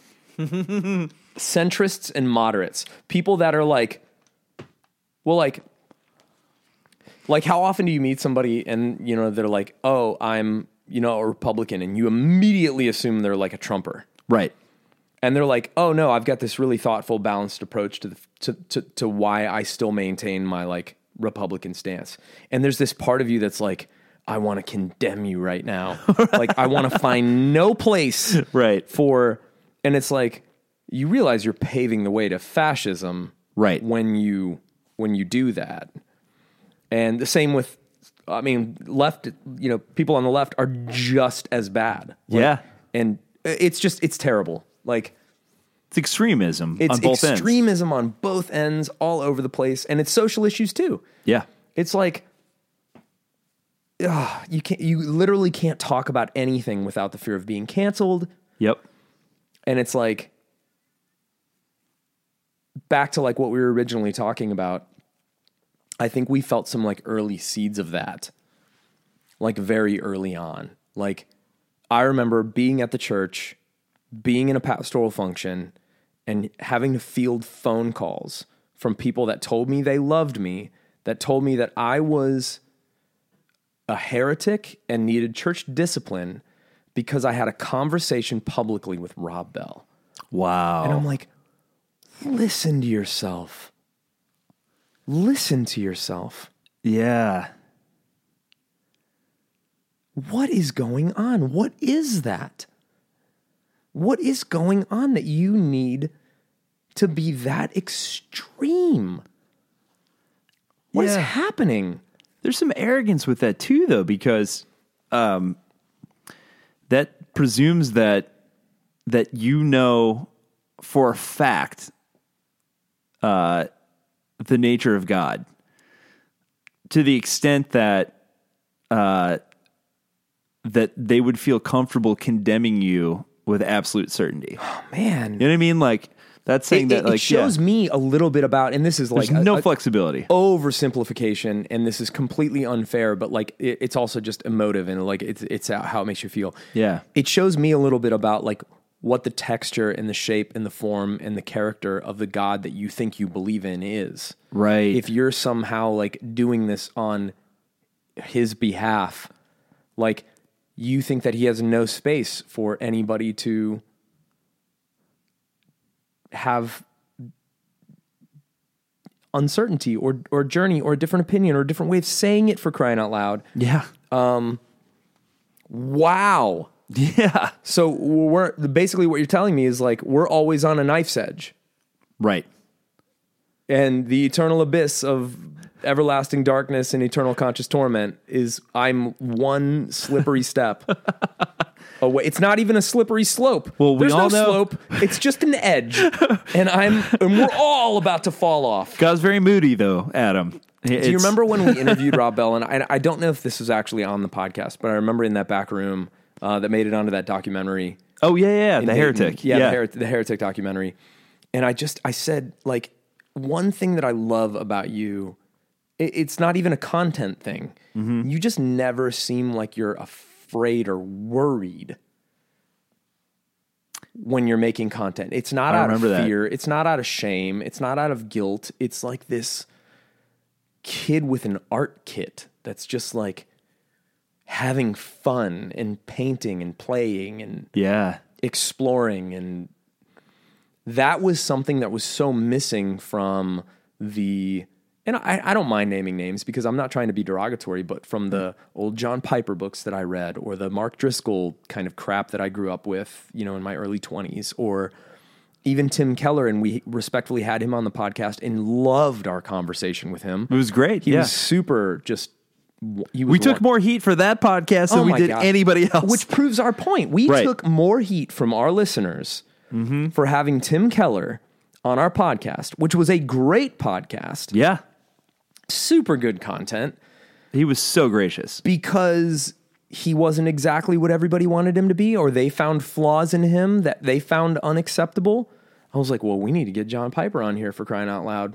Centrists and moderates, people that are like, well, like, like how often do you meet somebody and, you know, they're like, oh, I'm, you know, a Republican, and you immediately assume they're like a Trumper. Right. And they're like, oh no, I've got this really thoughtful, balanced approach to the, to, to, to why I still maintain my like Republican stance. And there's this part of you that's like, I want to condemn you right now. Like, I want to find no place Right. for, and it's like, you realize you're paving the way to fascism, Right. when you, when you do that. And the same with, I mean, left, you know, people on the left are just as bad. Like, Yeah. and it's just, it's terrible. Like, It's extremism it's on both ends. extremism on both ends, all over the place. And it's social issues too. Yeah. It's like, ugh, you can't, you literally can't talk about anything without the fear of being canceled. Yep. And it's like, back to like what we were originally talking about, I think we felt some like early seeds of that, like very early on. Like, I remember being at the church, being in a pastoral function, and having to field phone calls from people that told me they loved me, that told me that I was a heretic and needed church discipline because I had a conversation publicly with Rob Bell. Wow. And I'm like, listen to yourself. Listen to yourself. Yeah. What is going on? What is that? What is going on that you need to be that extreme? What is Yeah. happening? There's some arrogance with that too, though, because um, that presumes that that you know for a fact uh, the nature of God, to the extent that uh, that they would feel comfortable condemning you with absolute certainty. Oh, man. You know what I mean? Like that's saying it, that it, like it shows yeah, me a little bit about, and this is like there's a- no a- flexibility. oversimplification, and this is completely unfair, but like it, it's also just emotive and like it's it's how it makes you feel. Yeah. It shows me a little bit about like what the texture and the shape and the form and the character of the God that you think you believe in is. Right. If you're somehow like doing this on his behalf, like you think that he has no space for anybody to have uncertainty or or journey or a different opinion or a different way of saying it, for crying out loud. Yeah. Wow. Yeah. So we're basically what you're telling me is like we're always on a knife's edge, Right. and the eternal abyss of everlasting darkness and eternal conscious torment is I'm one slippery step away. It's not even a slippery slope. Well, we There's all no know- slope. It's just an edge, and I'm and we're all about to fall off. God's very moody, though, Adam. Do you remember when we interviewed Rob Bell? And I, I don't know if this was actually on the podcast, but I remember in that back room uh, that made it onto that documentary. Oh yeah, yeah, in the Dayton. heretic. Yeah, Yeah, The, Her- the Heretic documentary. And I just, I said, like, one thing that I love about you, it, it's not even a content thing. Mm-hmm. You just never seem like you're afraid or worried when you're making content. It's not I out of remember that. fear. It's not out of shame. It's not out of guilt. It's like this kid with an art kit that's just like having fun and painting and playing and yeah, exploring, and that was something that was so missing from the, and I, I don't mind naming names because I'm not trying to be derogatory, but from the old John Piper books that I read, or the Mark Driscoll kind of crap that I grew up with, you know, in my early twenties, or even Tim Keller, and we respectfully had him on the podcast and loved our conversation with him. it was great. He yeah, was super just, he was we took one- more heat for that podcast than Oh we my did God. anybody else. Which proves our point. We Right. took more heat from our listeners for having Tim Keller on our podcast, which was a great podcast, yeah, super good content, he was so gracious. because he wasn't exactly what everybody wanted him to be, or they found flaws in him that they found unacceptable. I was like, well, we need to get John Piper on here, for crying out loud.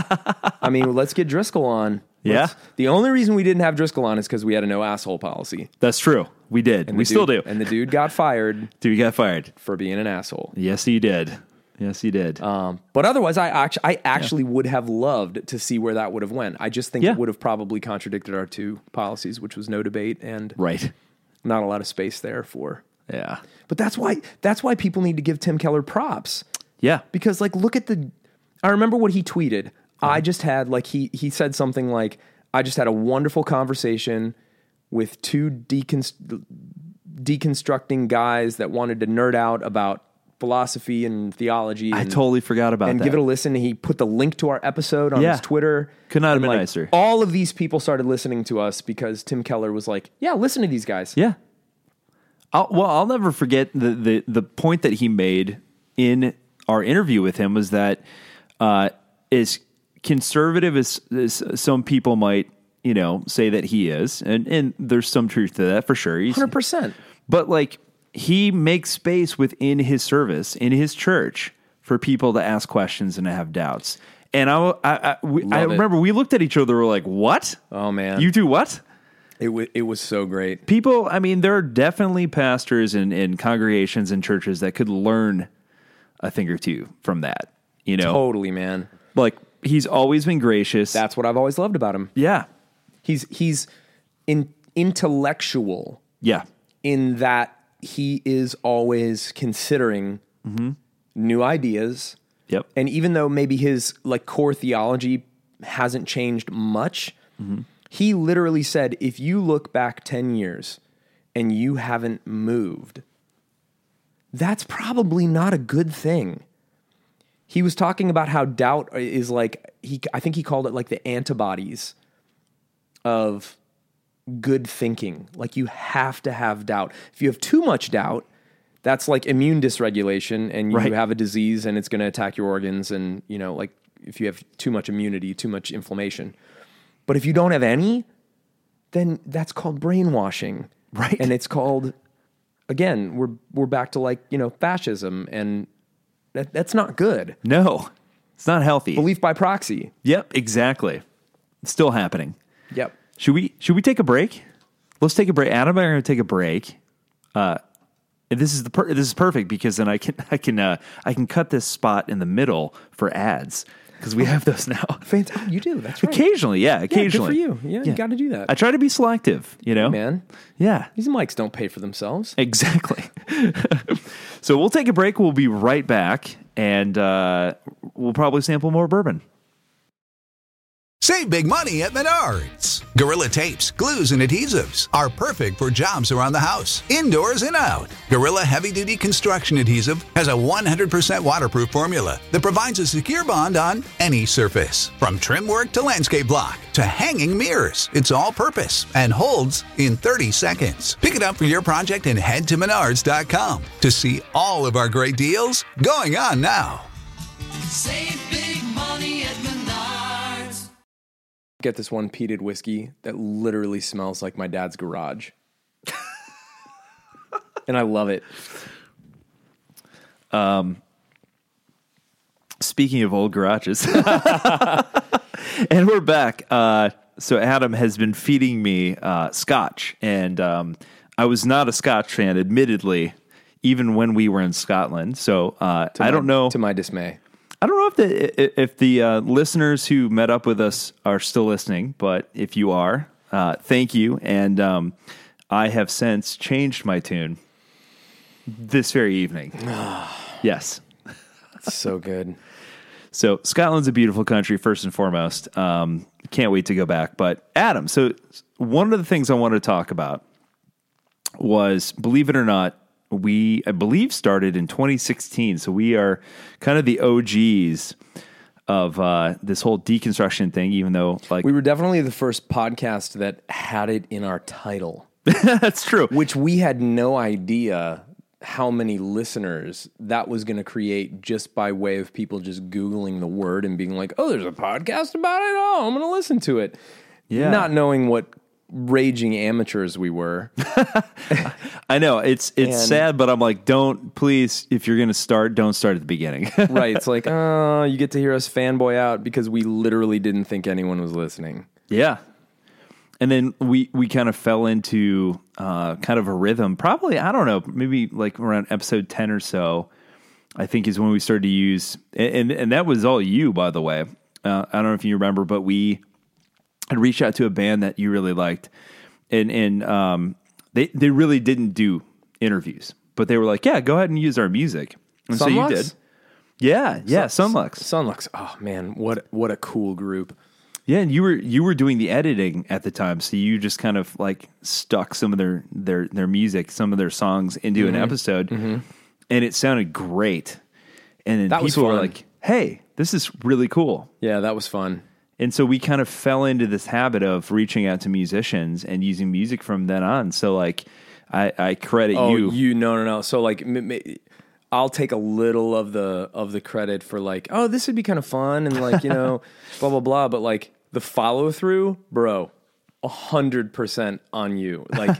I mean, let's get Driscoll on. Yeah. Let's- The only reason we didn't have Driscoll on is because we had a no asshole policy. That's true. We did. And we the still dude- do. And the dude got fired Dude, you got fired. for being an asshole. Yes, he did. Yes, he did. Um, but otherwise, I actually, I actually would have loved to see where that would have went. I just think Yeah. it would have probably contradicted our two policies, which was no debate and right. not a lot of space there for. Yeah. But that's why that's why people need to give Tim Keller props, Yeah. because like look at the. I remember what he tweeted. I just had like he he said something like, I just had a wonderful conversation with two deconst- deconstructing guys that wanted to nerd out about philosophy and theology. I and- totally forgot about and that. give it a listen. He put the link to our episode on Yeah. his Twitter. Could not have And, been like, nicer. All of these people started listening to us because Tim Keller was like, yeah, listen to these guys. Yeah. I'll, well, I'll never forget the, the, the point that he made in our interview with him was that uh, as conservative as, as some people might, you know, say that he is, and, and there's some truth to that for sure. He's, one hundred percent. But like he makes space within his service, in his church, for people to ask questions and to have doubts. And I, I, I, we, I Love it. remember we looked at each other, we were like, what? Oh, man. You do what? It was it was so great. People, I mean, there are definitely pastors and, and congregations and churches that could learn a thing or two from that. You know, Totally, man. like he's always been gracious. That's what I've always loved about him. yeah, He's he's in, intellectual yeah, in that he is always considering new ideas. yep, And even though maybe his like core theology hasn't changed much, he literally said, if you look back ten years and you haven't moved, that's probably not a good thing. He was talking about how doubt is like, he, I think he called it like the antibodies of good thinking. Like you have to have doubt. If you have too much doubt, that's like immune dysregulation and you Right. have a disease and it's going to attack your organs. And, you know, like if you have too much immunity, too much inflammation. But if you don't have any, then that's called brainwashing. Right. And it's called, again, we're, we're back to like, you know, fascism, and that, that's not good. no, it's not healthy. Belief by proxy. Yep, exactly. It's still happening. Yep. Should we should we take a break? Let's take a break. Adam and I are going to take a break. Uh, and this is the per- this is perfect because then I can I can uh, I can cut this spot in the middle for ads because we have those now. Fantastic. You do. That's right. Occasionally, yeah, occasionally. Yeah, good for you. Yeah, you got to do that. I try to be selective, you know. Man, Yeah, these mics don't pay for themselves. exactly. So we'll take a break. We'll be right back, and uh, we'll probably sample more bourbon. Save big money at Menards. Gorilla tapes, glues, and adhesives are perfect for jobs around the house, indoors and out. Gorilla Heavy Duty Construction Adhesive has a one hundred percent waterproof formula that provides a secure bond on any surface. From trim work to landscape block to hanging mirrors, it's all purpose and holds in thirty seconds. Pick it up for your project and head to menards dot com to see all of our great deals going on now. Save big money at Menards. Get this one peated whiskey that literally smells like my dad's garage. And I love it. Speaking of old garages, and we're back. Uh, so Adam has been feeding me uh, scotch, and um, I was not a Scotch fan, admittedly, even when we were in Scotland. So uh, I my- don't know. To my dismay. I don't know if the if the uh, listeners who met up with us are still listening, but if you are, uh, thank you. And um, I have since changed my tune this very evening. Yes. So good. So Scotland's a beautiful country, first and foremost. Um, can't wait to go back. But Adam, so one of the things I wanted to talk about was, believe it or not, we, I believe, started in twenty sixteen. So we are kind of the O Gs of uh, this whole deconstruction thing, even though, like, We were definitely the first podcast that had it in our title, that's true. which we had no idea how many listeners that was going to create just by way of people just Googling the word and being like, oh, there's a podcast about it. Oh, I'm going to listen to it. Yeah. Not knowing what raging amateurs we were. I know it's it's And- sad, but I'm like, don't, please, if you're going to start, don't start at the beginning. Right. It's like, oh, you get to hear us fanboy out because we literally didn't think anyone was listening. Yeah. And then we, we kind of fell into uh, kind of a rhythm. Probably, I don't know, maybe like around episode ten or so, I think is when we started to use, and and, and that was all you, by the way. Uh, I don't know if you remember, but we had reached out to a band that you really liked. And and um, they, they really didn't do interviews, but they were like, yeah, go ahead and use our music. And so you Sunlux? did. Yeah, yeah, Sunlux. Sunlux. Oh, man. What, what a cool group. Yeah, and you were you were doing the editing at the time, so you just kind of like stuck some of their their their music, some of their songs into Mm-hmm. an episode, and it sounded great. And then That was people were fun. like, "Hey, this is really cool." Yeah, that was fun. And so we kind of fell into this habit of reaching out to musicians and using music from then on. So like, I, I credit Oh, you. you, no, no, no. So like, m- m- I'll take a little of the of the credit for like, oh, this would be kind of fun and like, you know, blah blah blah. But like the follow through, bro, a hundred percent on you. Like,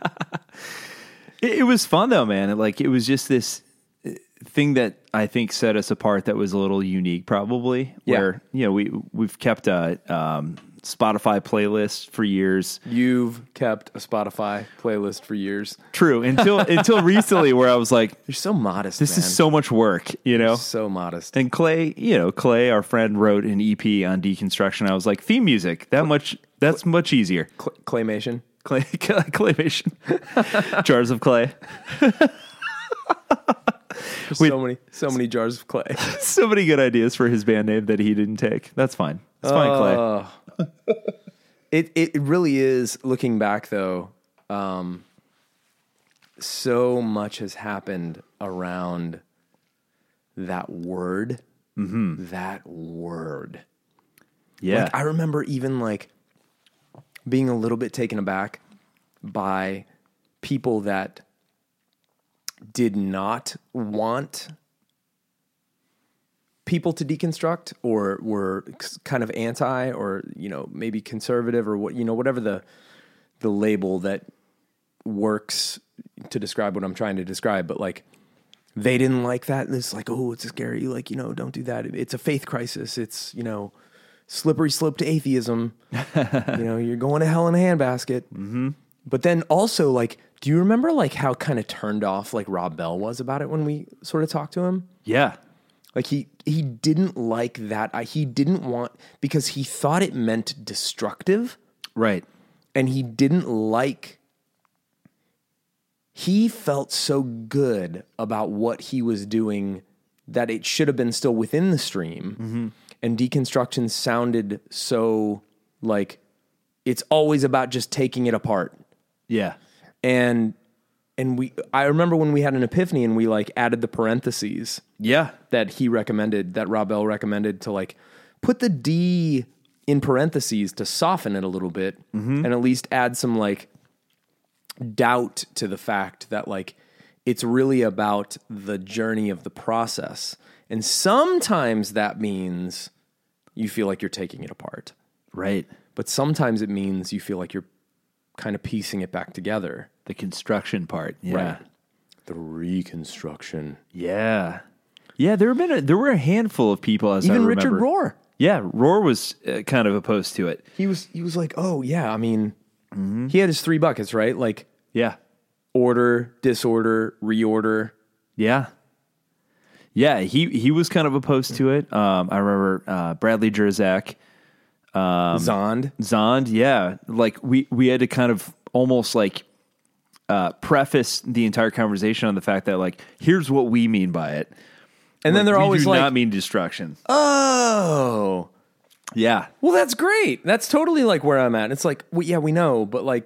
It, it was fun though, man. Like it was just this uh, thing that I think set us apart that was a little unique, probably. Yeah. Where you know we we've kept a um, Spotify playlist for years. You've kept a Spotify playlist for years. True, until until recently, where I was like, You're so modest, this man. is so much work, you know? So modest. And Clay, you know, Clay, our friend, wrote an E P on deconstruction. I was like, theme music, that much, that's much easier. Cl- claymation. Clay, claymation, jars of clay. There's so many, so many jars of clay. So many good ideas for his band name that he didn't take. That's fine. It's fine, Clay. Uh, it it really is. Looking back, though, um, so much has happened around that word. Mm-hmm. That word. Yeah. Like, I remember even like being a little bit taken aback by people that did not want people to deconstruct, or were kind of anti, or, you know, maybe conservative, or what, you know, whatever the the label that works to describe what I'm trying to describe. But like, they didn't like that. And it's like, oh, it's scary. Like, you know, don't do that. It's a faith crisis. It's, you know, slippery slope to atheism. You know, you're going to hell in a handbasket. Mm-hmm. But then also, like, do you remember like how kind of turned off like Rob Bell was about it when we sort of talked to him? Yeah. Like he he didn't like that. I, he didn't want, because he thought it meant destructive. Right. And he didn't like, he felt so good about what he was doing that it should have been still within the stream. Mm-hmm. And deconstruction sounded so like it's always about just taking it apart. Yeah. And and we I remember when we had an epiphany and we like added the parentheses Yeah. that he recommended, that Rob Bell recommended, to like put the D in parentheses to soften it a little bit, mm-hmm. and at least add some like doubt to the fact that like it's really about the journey of the process. And sometimes that means you feel like you're taking it apart. Right. But sometimes it means you feel like you're kind of piecing it back together. The construction part. Yeah. Right. The reconstruction. Yeah. Yeah, there have been a, there were a handful of people, as I Even remember. Richard Rohr. Yeah, Rohr was uh, kind of opposed to it. He was he was like, "Oh, yeah, I mean, mm-hmm. he had his three buckets, right? Like Yeah. order, disorder, reorder." Yeah. Yeah, he, he was kind of opposed to it. Um, I remember uh, Bradley Jerzak. Um, Zond. Zond, yeah. Like, we, we had to kind of almost, like, uh, preface the entire conversation on the fact that, like, here's what we mean by it. And then they're we always do like, not mean destruction. "Oh, yeah. well, that's great. That's totally like where I'm at." It's like, well, yeah, we know, but like,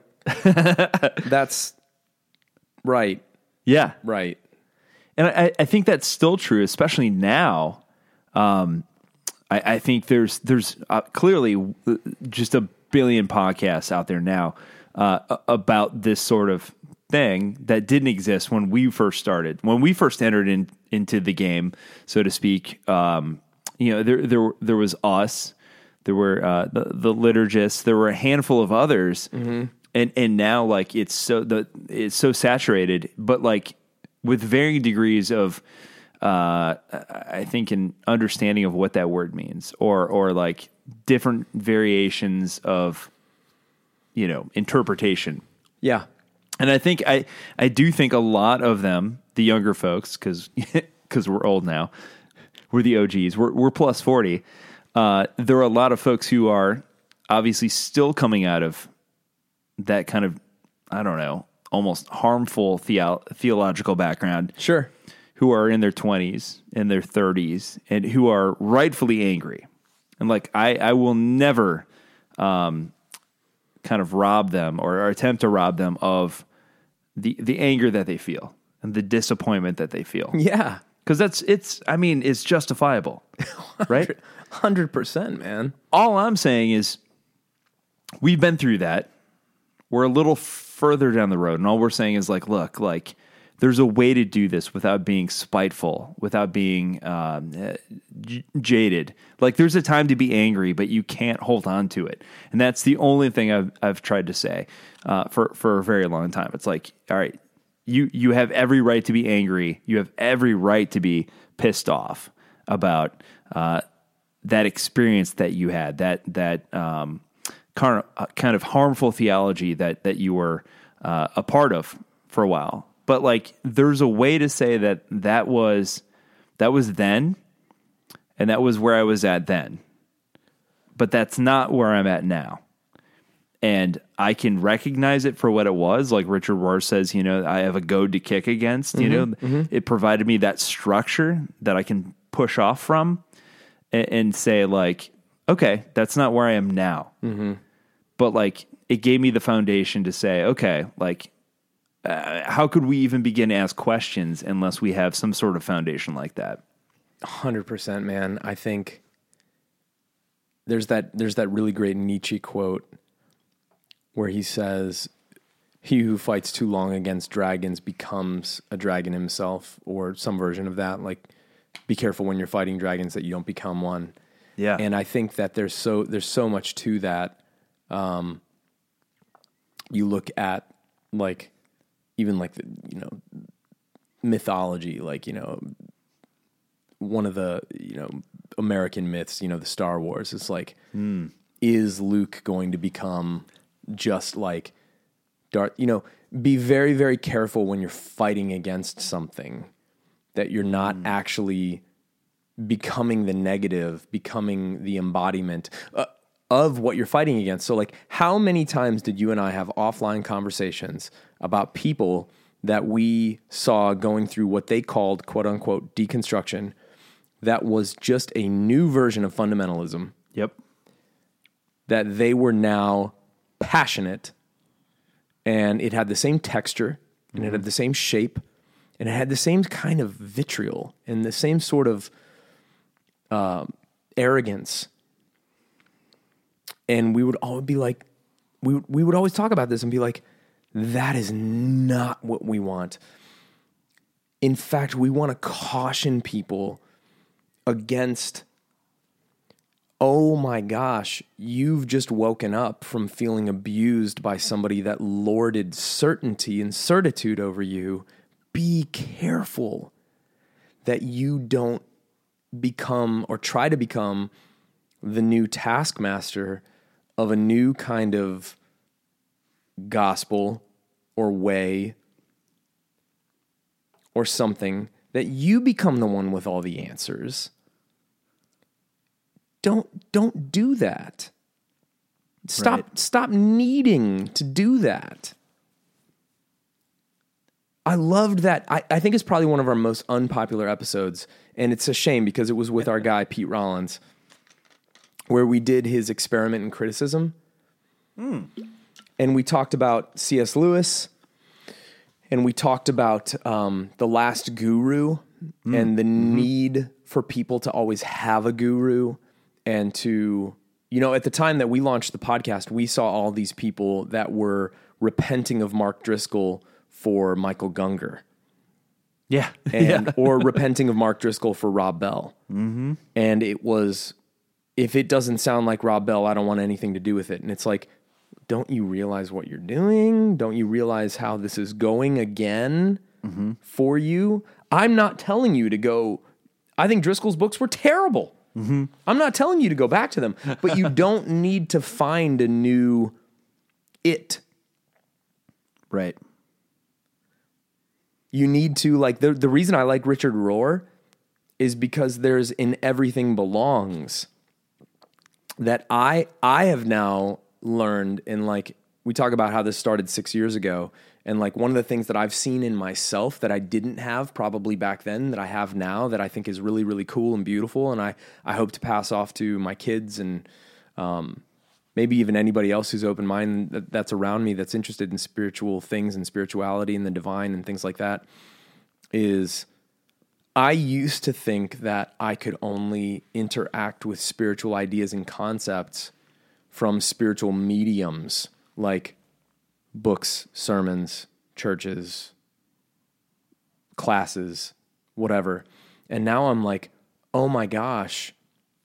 that's right. Yeah. Right. And I, I think that's still true, especially now. Um, I, I think there's there's uh, clearly just a billion podcasts out there now uh, about this sort of thing that didn't exist when we first started. When we first entered in, into the game, so to speak, um, you know, there there there was us, there were uh, the the liturgists, there were a handful of others, mm-hmm. and and now like it's so the it's so saturated, but like with varying degrees of, uh, I think, an understanding of what that word means, or or like different variations of, you know, interpretation. Yeah. And I think I, I do think a lot of them, the younger folks, because because we're old now, we're the O Gs, we're we're plus forty. Uh, there are a lot of folks who are obviously still coming out of that kind of, I don't know, almost harmful theo- theological background. Sure. Who are in their twenties, in their thirties, and who are rightfully angry. And like, I, I will never um, kind of rob them or, or attempt to rob them of the the anger that they feel and the disappointment that they feel. Yeah. Because that's, it's, I mean, it's justifiable, right? one hundred percent, man. All I'm saying is we've been through that. We're a little further down the road, and all we're saying is like, look, like, there's a way to do this without being spiteful, without being um, j- jaded. Like, there's a time to be angry, but you can't hold on to it. And that's the only thing I've I've tried to say uh, for for a very long time. It's like, all right, you you have every right to be angry. You have every right to be pissed off about uh, that experience that you had, that that um, kind of, kind of harmful theology that that you were uh, a part of for a while. But like, there's a way to say that that was that was then, and that was where I was at then. But that's not where I'm at now. And I can recognize it for what it was. Like Richard Rohr says, you know, I have a goad to kick against, you mm-hmm, know, mm-hmm. It provided me that structure that I can push off from and, and say like, okay, that's not where I am now. Mm-hmm. But like, it gave me the foundation to say, okay, like, uh, how could we even begin to ask questions unless we have some sort of foundation like that? one hundred percent, man. I think there's that, there's that really great Nietzsche quote where he says, he who fights too long against dragons becomes a dragon himself, or some version of that. Like, be careful when you're fighting dragons that you don't become one. Yeah. And I think that there's so, there's so much to that. Um, you look at like, even like the, you know, mythology, like, you know, one of the, you know, American myths, you know, the Star Wars, it's like, mm. is Luke going to become just like Darth? You know, be very, very careful when you're fighting against something that you're not mm. actually becoming the negative, becoming the embodiment uh, of what you're fighting against. So like, how many times did you and I have offline conversations about people that we saw going through what they called, quote unquote, deconstruction, that was just a new version of fundamentalism? Yep. That they were now passionate, and it had the same texture, and mm-hmm. it had the same shape, and it had the same kind of vitriol and the same sort of uh, arrogance. And we would all be like, we we would always talk about this and be like, that is not what we want. In fact, we want to caution people against, oh my gosh, you've just woken up from feeling abused by somebody that lorded certainty and certitude over you. Be careful that you don't become or try to become the new taskmaster of a new kind of gospel or way or something, that you become the one with all the answers. Don't don't do that. Stop right. Stop needing to do that. I loved that. I, I think it's probably one of our most unpopular episodes, and it's a shame because it was with our guy Pete Rollins, where we did his experiment in criticism. Mm. And we talked about C S Lewis, and we talked about um, the last guru mm. and the mm-hmm. need for people to always have a guru. And to, you know, at the time that we launched the podcast, we saw all these people that were repenting of Mark Driscoll for Michael Gungor. Yeah. and yeah. Or repenting of Mark Driscoll for Rob Bell. Mm-hmm. And it was, if it doesn't sound like Rob Bell, I don't want anything to do with it. And it's like, don't you realize what you're doing? Don't you realize how this is going again mm-hmm. for you? I'm not telling you to go, I think Driscoll's books were terrible. Mm-hmm. I'm not telling you to go back to them, but you don't need to find a new it. Right. You need to, like, the, the reason I like Richard Rohr is because there's in Everything Belongs that I I have now learned, and like, we talk about how this started six years ago. And like, one of the things that I've seen in myself that I didn't have probably back then that I have now that I think is really, really cool and beautiful. And I, I hope to pass off to my kids and um, maybe even anybody else who's open-minded that, that's around me that's interested in spiritual things and spirituality and the divine and things like that, is I used to think that I could only interact with spiritual ideas and concepts from spiritual mediums like books, sermons, churches, classes, whatever. And now I'm like, oh my gosh,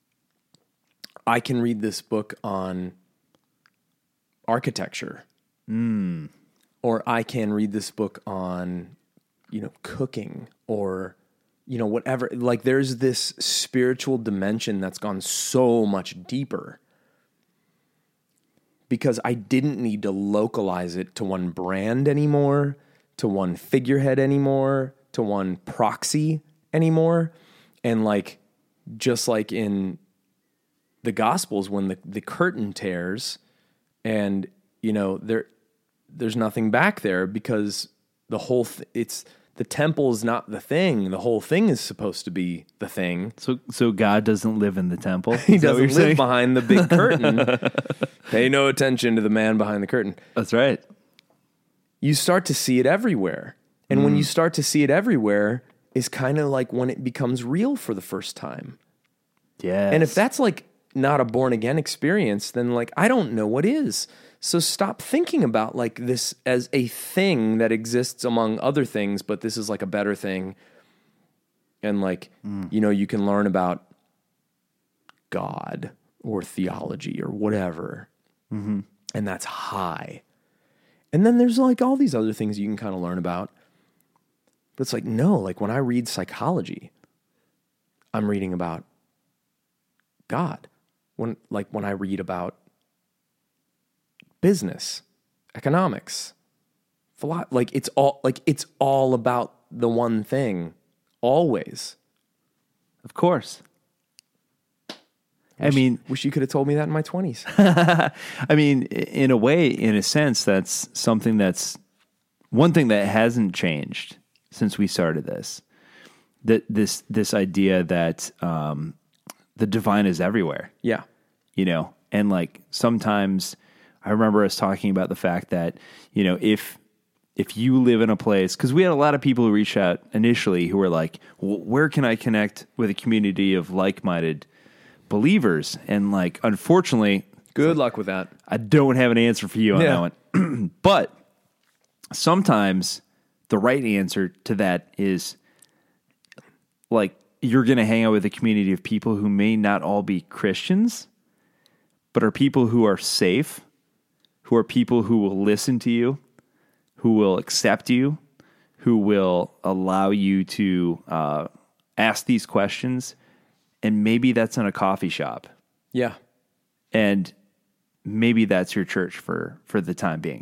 I can read this book on architecture. Mm. Or I can read this book on, you know, cooking or, you know, whatever. Like, there's this spiritual dimension that's gone so much deeper because I didn't need to localize it to one brand anymore, to one figurehead anymore, to one proxy anymore. And like, just like in the Gospels, when the, the curtain tears and, you know, there, there's nothing back there because the whole, th- it's, the temple is not the thing. The whole thing is supposed to be the thing. So, so God doesn't live in the temple. He Is that what doesn't you're live saying? behind the big curtain. Pay no attention to the man behind the curtain. That's right. You start to see it everywhere. And mm. when you start to see it everywhere is kind of like when it becomes real for the first time. Yeah. And if that's like not a born again experience, then like, I don't know what is. So stop thinking about like this as a thing that exists among other things, but this is like a better thing. And like, mm. you know, you can learn about God or theology or whatever. Mm-hmm. And that's high. And then there's like all these other things you can kind of learn about. But it's like, no, like when I read psychology, I'm reading about God. When like when I read about business, economics, philo- like it's all like it's all about the one thing, always. Of course. I wish, mean, wish you could have told me that in my twenties. I mean, in a way, in a sense, that's something that's one thing that hasn't changed since we started this. That this this idea that um, the divine is everywhere. Yeah, you know, and like sometimes. I remember us talking about the fact that, you know, if if you live in a place, because we had a lot of people who reached out initially who were like, well, where can I connect with a community of like-minded believers? And like, unfortunately, good luck with that. I don't have an answer for you on yeah. that one. But sometimes the right answer to that is like, you're going to hang out with a community of people who may not all be Christians, but are people who are safe, who are people who will listen to you, who will accept you, who will allow you to uh, ask these questions. And maybe that's in a coffee shop. Yeah. And maybe that's your church for, for the time being.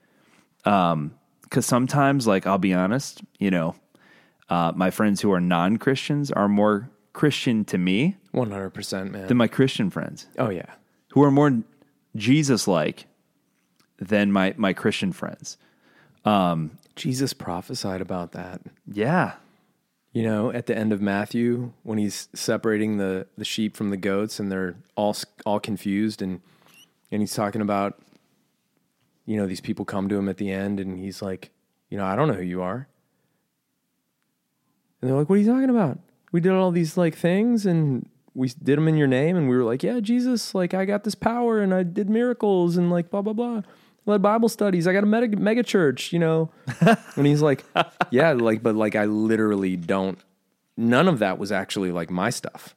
Um, because sometimes, like, I'll be honest, you know, uh, my friends who are non-Christians are more Christian to me one hundred percent, man. than my Christian friends. Oh, yeah. Who are more Jesus-like than my, my Christian friends. Um, Jesus prophesied about that. Yeah. You know, at the end of Matthew, when he's separating the, the sheep from the goats and they're all all confused, and and he's talking about, you know, these people come to him at the end, and he's like, you know, I don't know who you are. And they're like, what are you talking about? We did all these, like, things, and we did them in your name, and we were like, yeah, Jesus, like, I got this power, and I did miracles, and, like, blah, blah, blah. Led Bible studies. I got a mega, mega church, you know? And he's like, yeah, like, but, like, I literally don't, none of that was actually, like, my stuff.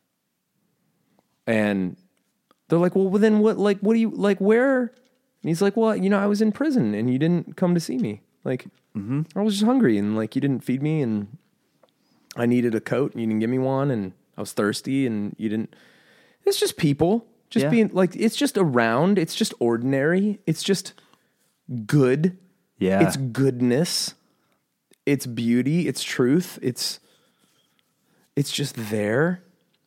And they're like, well, then what, like, what do you, like, where? And he's like, well, you know, I was in prison, and you didn't come to see me. Like, mm-hmm. I was just hungry, and, like, you didn't feed me, and I needed a coat, and you didn't give me one, and I was thirsty, and you didn't. It's just people. Just yeah. being, like, it's just around. It's just ordinary. It's just good. Yeah. It's goodness. It's beauty. It's truth. It's, it's just there.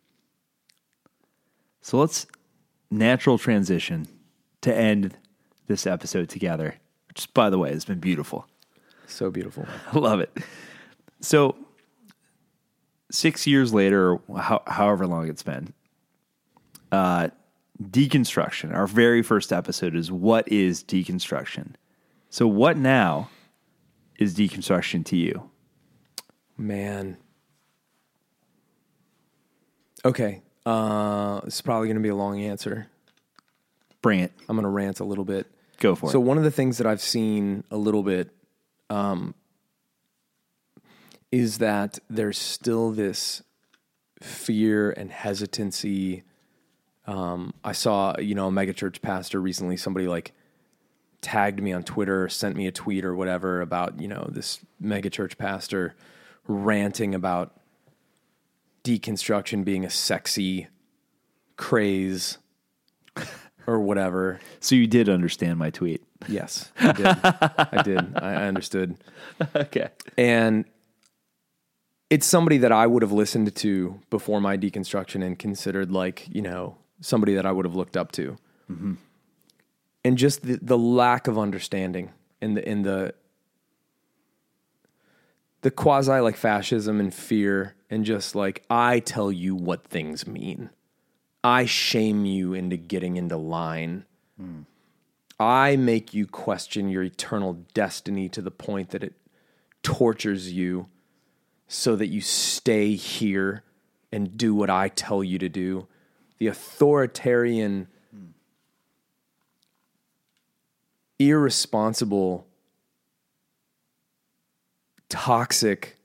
So let's natural transition to end this episode together, which, by the way, has been beautiful. So beautiful. I love it. So six years later, or how, however long it's been, uh, deconstruction, our very first episode is what is deconstruction? So what now is deconstruction to you? Man. Okay. Uh, it's probably going to be a long answer. Bring it. I'm going to rant a little bit. Go for it. So one of the things that I've seen a little bit um, is that there's still this fear and hesitancy. Um, I saw, you know, a megachurch pastor recently, somebody like tagged me on Twitter, sent me a tweet or whatever about, you know, this megachurch pastor ranting about deconstruction being a sexy craze. or whatever. So you did understand my tweet. Yes, I did. I did. I, I understood. Okay. And it's somebody that I would have listened to before my deconstruction and considered like, you know, somebody that I would have looked up to. Mm-hmm. And just the, the lack of understanding and the, in the, the quasi like fascism and fear and just like, I tell you what things mean. I shame you into getting into line. Mm. I make you question your eternal destiny to the point that it tortures you so that you stay here and do what I tell you to do. The authoritarian, mm. irresponsible, toxic,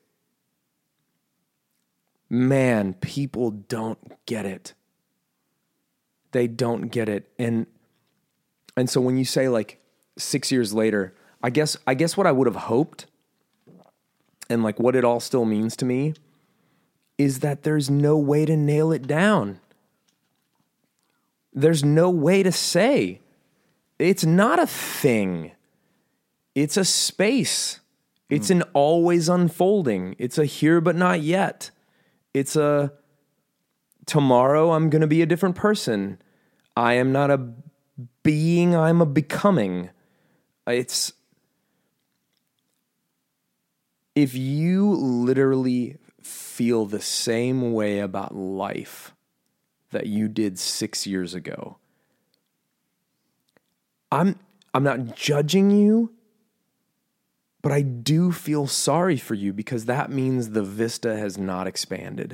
man, people don't get it. They don't get it. And and so when you say like six years later, I guess I guess what I would have hoped and like what it all still means to me is that there's no way to nail it down. There's no way to say. It's not a thing. It's a space. It's mm. an always unfolding. It's a here but not yet. It's a tomorrow I'm going to be a different person. I am not a being, I'm a becoming. It's, if you literally feel the same way about life that you did six years ago, I'm, I'm not judging you, but I do feel sorry for you because that means the vista has not expanded.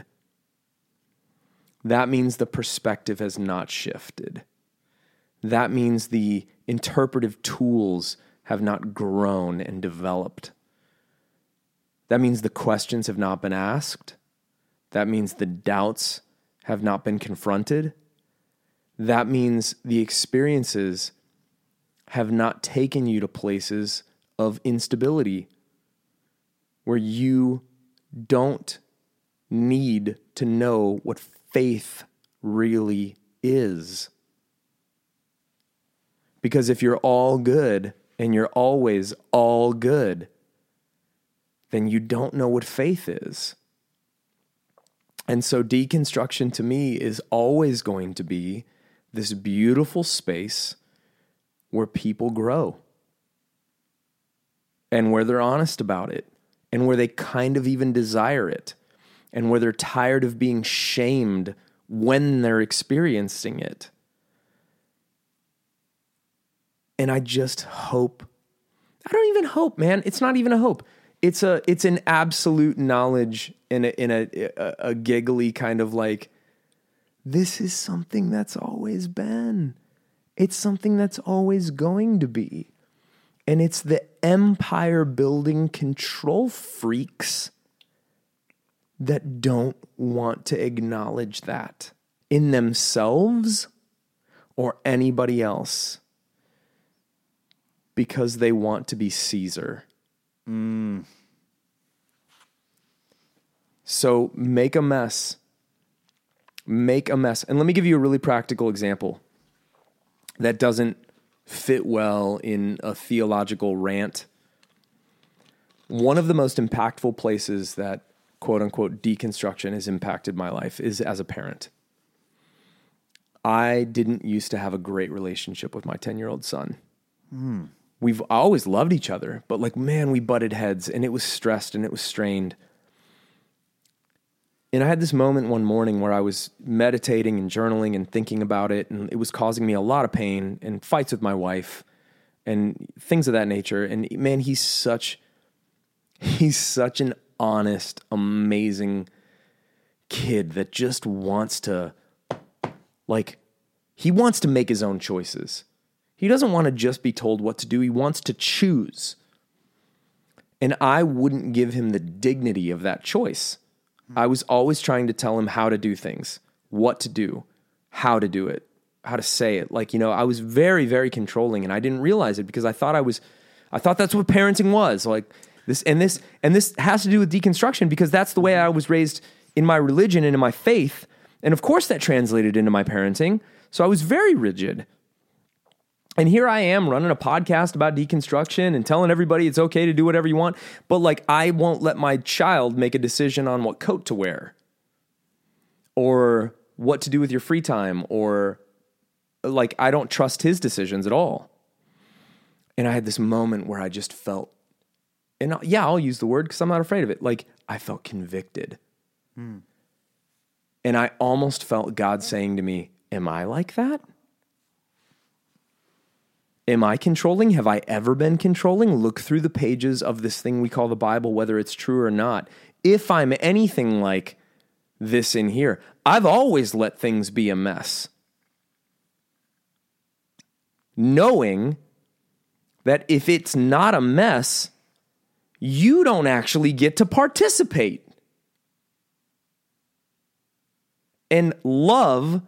That means the perspective has not shifted. That means the interpretive tools have not grown and developed. That means the questions have not been asked. That means the doubts have not been confronted. That means the experiences have not taken you to places of instability where you don't need to know what faith really is. Because if you're all good and you're always all good, then you don't know what faith is. And so deconstruction to me is always going to be this beautiful space where people grow and where they're honest about it and where they kind of even desire it and where they're tired of being shamed when they're experiencing it. And I just hope, I don't even hope, man. It's not even a hope. It's a, it's an absolute knowledge in a, in a, a, a giggly kind of like, this is something that's always been. It's something that's always going to be. And it's the empire building control freaks that don't want to acknowledge that in themselves or anybody else because they want to be Caesar. Mm. So make a mess. Make a mess. And let me give you a really practical example that doesn't fit well in a theological rant. One of the most impactful places that quote unquote deconstruction has impacted my life is as a parent. I didn't used to have a great relationship with my ten-year-old son. Mm. We've always loved each other, but like, man, we butted heads and it was stressed and it was strained. And I had this moment one morning where I was meditating and journaling and thinking about it, and it was causing me a lot of pain and fights with my wife and things of that nature. And man, he's such, he's such an honest, amazing kid that just wants to, like, he wants to make his own choices. He doesn't want to just be told what to do. He wants to choose. And I wouldn't give him the dignity of that choice. I was always trying to tell him how to do things, what to do, how to do it, how to say it. Like, you know, I was very, very controlling, and I didn't realize it because I thought I was, I thought that's what parenting was. Like this, and this, and this has to do with deconstruction because that's the way I was raised in my religion and in my faith. And of course that translated into my parenting. So I was very rigid. And here I am running a podcast about deconstruction and telling everybody it's okay to do whatever you want. But like, I won't let my child make a decision on what coat to wear or what to do with your free time, or like, I don't trust his decisions at all. And I had this moment where I just felt, and yeah, I'll use the word because I'm not afraid of it. Like, I felt convicted. Hmm. And I almost felt God saying to me, am I like that? Am I controlling? Have I ever been controlling? Look through the pages of this thing we call the Bible, whether it's true or not. If I'm anything like this in here, I've always let things be a mess, knowing that if it's not a mess, you don't actually get to participate. And love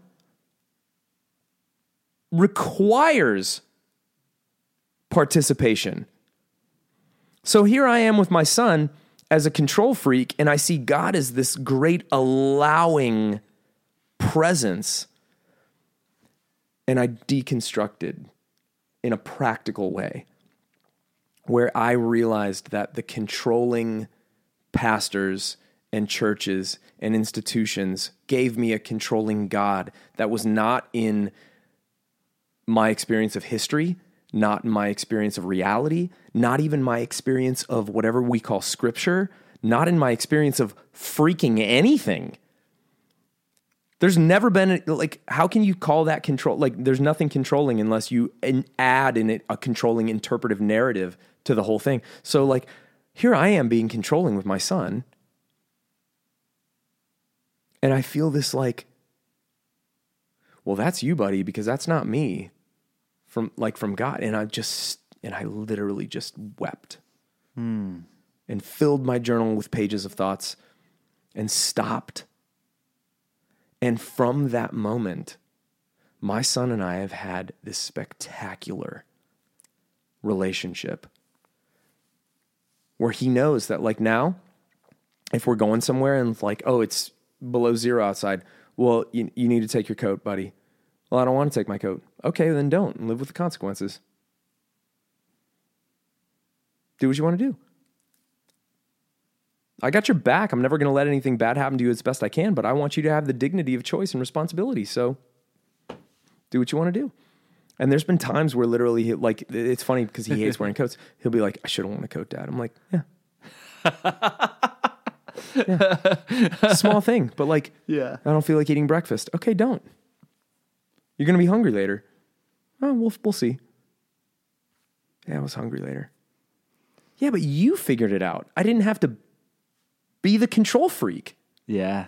requires participation. So here I am with my son as a control freak, and I see God as this great allowing presence. And I deconstructed in a practical way, where I realized that the controlling pastors and churches and institutions gave me a controlling God that was not in my experience of history, not in my experience of reality, not even my experience of whatever we call scripture, not in my experience of freaking anything. There's never been, like, how can you call that control? Like, there's nothing controlling unless you add in it a controlling interpretive narrative to the whole thing. So, like, here I am being controlling with my son, and I feel this, like, well, that's you, buddy, because that's not me. From like from God. And I just, and I literally just wept hmm. and filled my journal with pages of thoughts and stopped. And from that moment, my son and I have had this spectacular relationship where he knows that, like, now, if we're going somewhere and like, oh, it's below zero outside, well, you, you need to take your coat, buddy. Well, I don't want to take my coat. Okay, then don't, and live with the consequences. Do what you want to do. I got your back. I'm never going to let anything bad happen to you as best I can, but I want you to have the dignity of choice and responsibility. So do what you want to do. And there's been times where literally, he, like, it's funny because he hates wearing coats. He'll be like, I should have worn a coat, Dad. I'm like, yeah. yeah. Small thing, but like, yeah. I don't feel like eating breakfast. Okay, don't. You're going to be hungry later. Oh, we'll, we'll see. Yeah, I was hungry later. Yeah, but you figured it out. I didn't have to be the control freak. Yeah.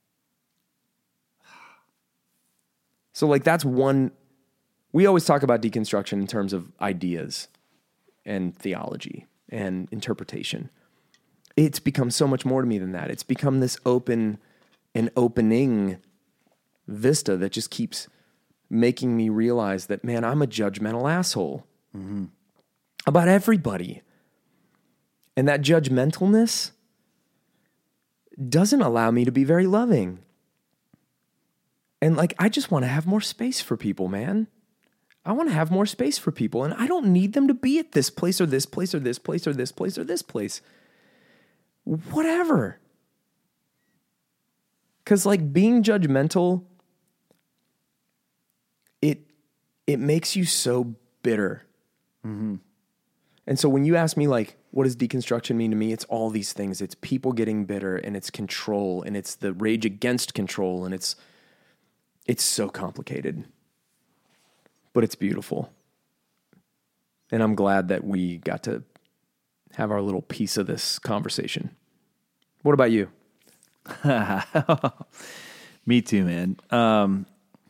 So, like, that's one. We always talk about deconstruction in terms of ideas and theology and interpretation. It's become so much more to me than that. It's become this open and opening vista that just keeps making me realize that, man, I'm a judgmental asshole mm-hmm. about everybody. And that judgmentalness doesn't allow me to be very loving. And like, I just want to have more space for people, man. I want to have more space for people. And I don't need them to be at this place or this place or this place or this place or this place. Whatever. Because like, being judgmental, it it makes you so bitter. Mm-hmm. And so when you ask me, like, what does deconstruction mean to me? It's all these things. It's people getting bitter, and it's control, and it's the rage against control, and it's it's so complicated. But it's beautiful. And I'm glad that we got to have our little piece of this conversation. What about you? Me too, man. Um,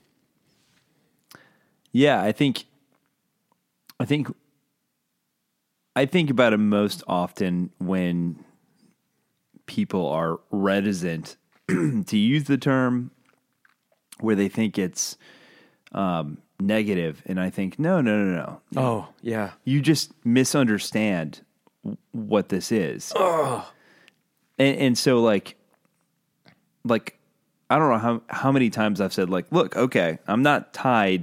yeah, I think, I think, I think about it most often when people are reticent to use the term, where they think it's um, negative, and I think, no, no, no, no. Oh, yeah. You just misunderstand what this is. Oh. And, and so, like, like, I don't know how, how many times I've said, like, look, okay, I'm not tied,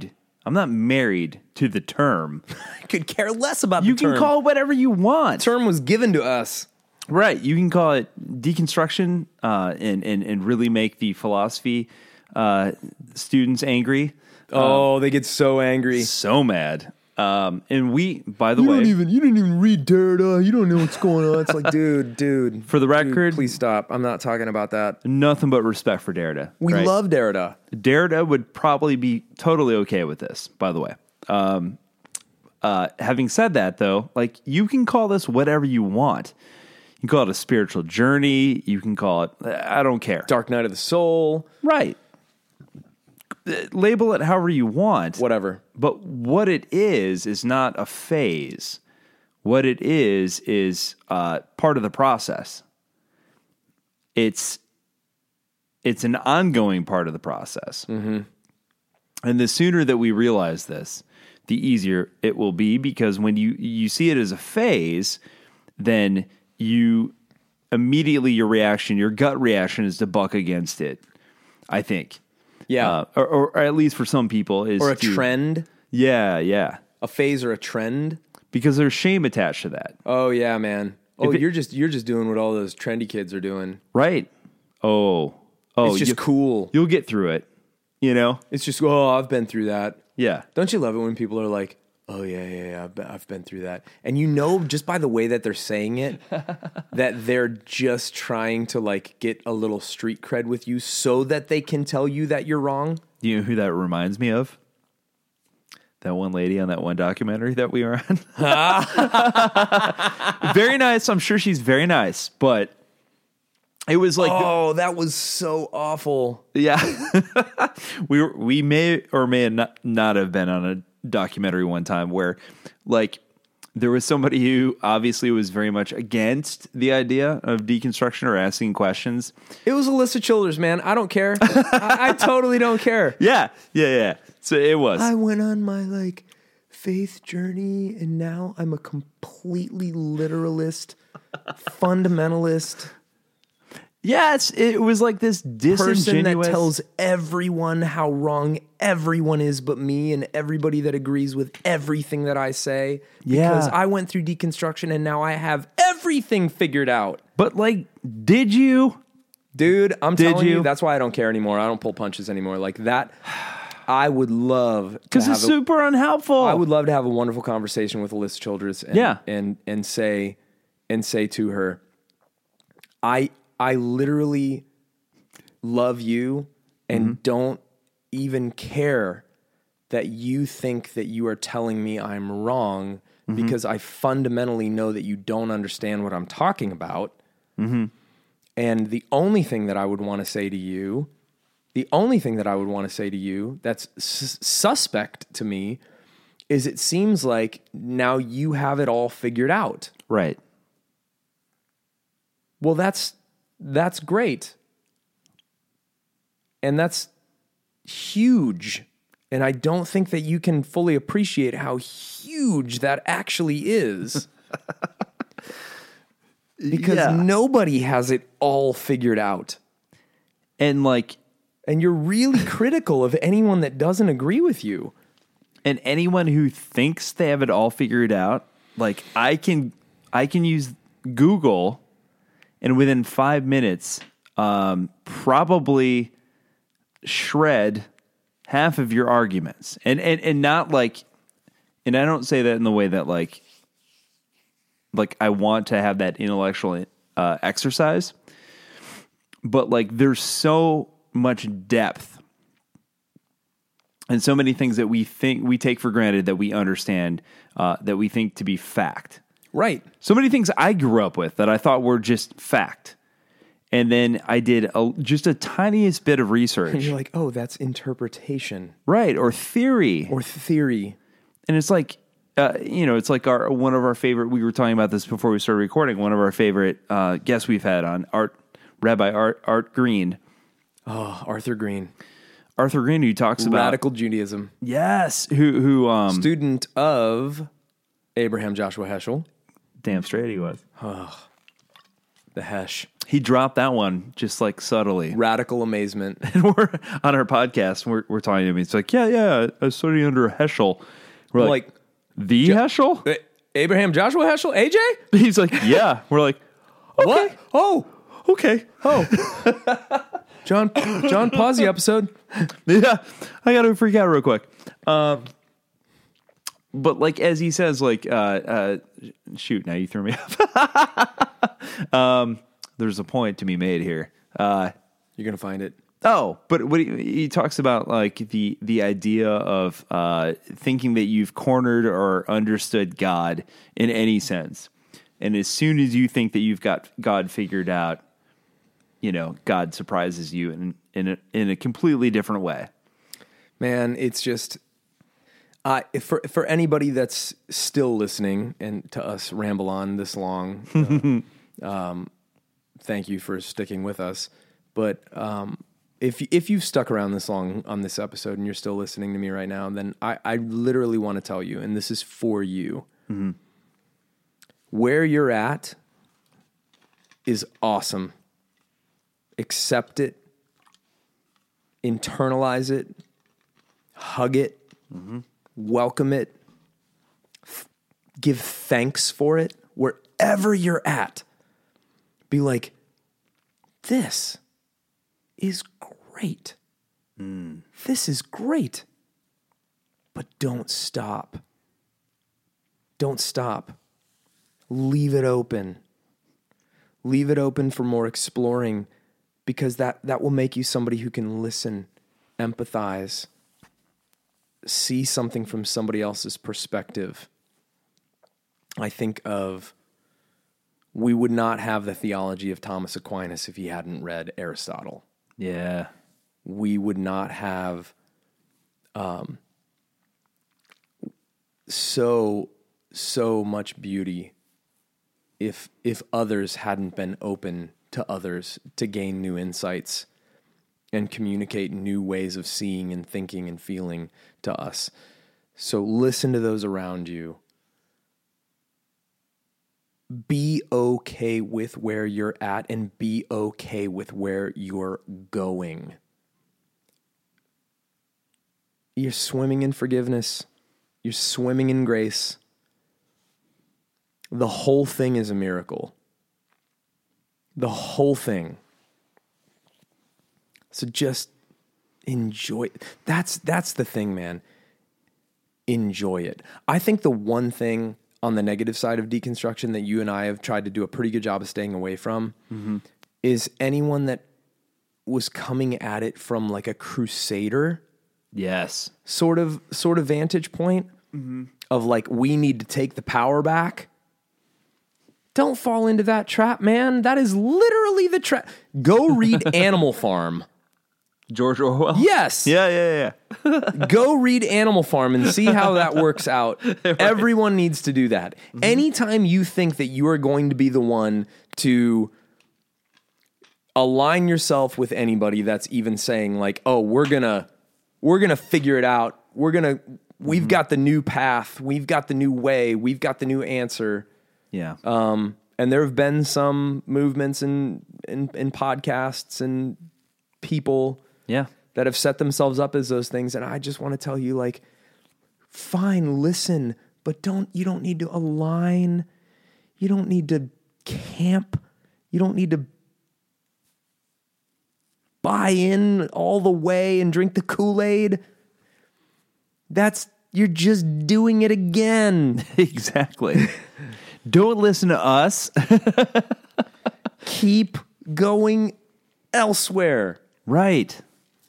I'm not married to the term. I could care less about You the term. can call it whatever you want. The term was given to us. Right. You can call it deconstruction uh, and, and, and really make the philosophy uh, students angry. Oh, um, they get so angry. So mad. Um, and we, by the you way, don't even you didn't even read Derrida. You don't know what's going on. It's like, dude, dude. For the record, dude, please stop. I'm not talking about that. Nothing but respect for Derrida. We right? love Derrida. Derrida would probably be totally okay with this. By the way, um, uh, having said that, though, like you can call this whatever you want. You can call it a spiritual journey. You can call it, I don't care. Dark Night of the Soul. Right. Label it however you want. Whatever. But what it is, is not a phase. What it is, is uh, part of the process. It's it's an ongoing part of the process. Mm-hmm. And the sooner that we realize this, the easier it will be, because when you, you see it as a phase, then you immediately, your reaction, your gut reaction is to buck against it, I think. Yeah. Uh, or, or at least for some people. is Or a to, trend. Yeah, yeah. A phase or a trend. Because there's shame attached to that. Oh, yeah, man. Oh, it, you're just you're just doing what all those trendy kids are doing. Right. Oh. Oh, it's just you, cool. You'll get through it, you know? It's just, oh, I've been through that. Yeah. Don't you love it when people are like, oh, yeah, yeah, yeah, I've been, I've been through that. And you know, just by the way that they're saying it, that they're just trying to like get a little street cred with you so that they can tell you that you're wrong. Do you know who that reminds me of? That one lady on that one documentary that we were on. Very nice. I'm sure she's very nice, but it was like, oh, that was so awful. Yeah. we were, we may or may not, not have been on a documentary one time where like there was somebody who obviously was very much against the idea of deconstruction or asking questions. It was Alyssa Childers, man. I don't care. I, I totally don't care. Yeah. Yeah. Yeah. So it was. I went on my like faith journey and now I'm a completely literalist, fundamentalist. Yes, it was like this disingenuous person that tells everyone how wrong everyone is but me and everybody that agrees with everything that I say. Yeah. Because I went through deconstruction and now I have everything figured out. But like, did you? Dude, I'm Did telling you? you? That's why I don't care anymore. I don't pull punches anymore. Like that, I would love Because to it's have a, super unhelpful. I would love to have a wonderful conversation with Alyssa Childers and, Yeah. and and say and say to her, I I literally love you and Mm-hmm. don't even care that you think that you are telling me I'm wrong Mm-hmm. because I fundamentally know that you don't understand what I'm talking about. Mm-hmm. And the only thing that I would want to say to you, the only thing that I would want to say to you that's s- suspect to me is it seems like now you have it all figured out. Right. Well, that's that's great. And that's huge. And I don't think that you can fully appreciate how huge that actually is. Because Yeah. nobody has it all figured out. And like, And you're really critical of anyone that doesn't agree with you. and anyone who thinks they have it all figured out, like I can, I can use Google, and within five minutes, um, probably shred half of your arguments, and and and not like, and I don't say that in the way that like, like I want to have that intellectual uh, exercise, but like there's so much depth and so many things that we think we take for granted that we understand, uh, that we think to be fact. Right. So many things I grew up with that I thought were just fact. And then I did a, just a tiniest bit of And research. you're like, oh, that's interpretation Right. Or theory. or theory. And it's like, uh, you know, it's like our one of our favorite, we were talking about this before we started recording, one of our favorite uh, guests we've had on, Art Rabbi Art, Art Green. Oh, Arthur Green. Arthur Green, who talks about... Radical Judaism. Yes. Who, who um, Student of Abraham Joshua Heschel. damn straight he was. The Hesh. He dropped that one just like subtly. Radical amazement. And we're on our podcast. We're we're talking to him. He's like, yeah, yeah, I was studying under Heschel. We're like, like the Heschel? A- Abraham Joshua Heschel? A J? He's like, yeah. We're like, okay. What? Oh, Okay. oh. John, John, pause the episode. Yeah, I got to freak out real quick. Um, but like as he says, like, uh, uh, shoot, now you threw me off. um, there's a point to be made here. Uh, You're gonna find it. oh, but what he, he talks about, like the the idea of uh, thinking that you've cornered or understood God in any sense, and as soon as you think that you've got God figured out, you know, God surprises you in in a, in a completely different way. Man, it's just uh, for for anybody that's still listening and to us ramble on this long. uh, um, thank you for sticking with us. But um, if if you've stuck around this long on this episode and you're still listening to me right now, then I, I literally want to tell you, and this is for you, mm-hmm. where you're at is awesome. Accept it, internalize it, hug it, mm-hmm. welcome it, f- give thanks for it, wherever you're at. Be like, this is great. Mm. This is great. But don't stop. Don't stop. Leave it open. Leave it open for more exploring, because that, that will make you somebody who can listen, empathize, see something from somebody else's perspective. I think of, we would not have the theology of Thomas Aquinas if he hadn't read Aristotle. Yeah. We would not have um, so, so much beauty if if others hadn't been open to others to gain new insights and communicate new ways of seeing and thinking and feeling to us. So listen to those around you. Be okay with where you're at and be okay with where you're going. You're swimming in forgiveness. You're swimming in grace. The whole thing is a miracle. The whole thing. So just enjoy it. That's, that's the thing, man. Enjoy it. I think the one thing on the negative side of deconstruction that you and I have tried to do a pretty good job of staying away from mm-hmm. is anyone that was coming at it from like a crusader. Yes. Sort of, sort of vantage point mm-hmm. of like, we need to take the power back. Don't fall into that trap, man. That is literally the trap. Go read Animal Farm. George Orwell? Yes. Yeah, yeah, yeah. Go read Animal Farm and see how that works out. Right. Everyone needs to do that. Mm-hmm. Anytime you think that you are going to be the one to align yourself with anybody that's even saying like, oh, we're gonna, we're gonna figure it out. We're gonna, we've mm-hmm. got the new path. We've got the new way. We've got the new answer. Yeah. Um, and there have been some movements in, in, in podcasts and people yeah. that have set themselves up as those things. And I just want to tell you, like, fine, listen, but don't, you don't need to align. You don't need to camp. You don't need to buy in all the way and drink the Kool-Aid. That's, you're just doing it again. Exactly. Don't listen to us. Keep going elsewhere. Right.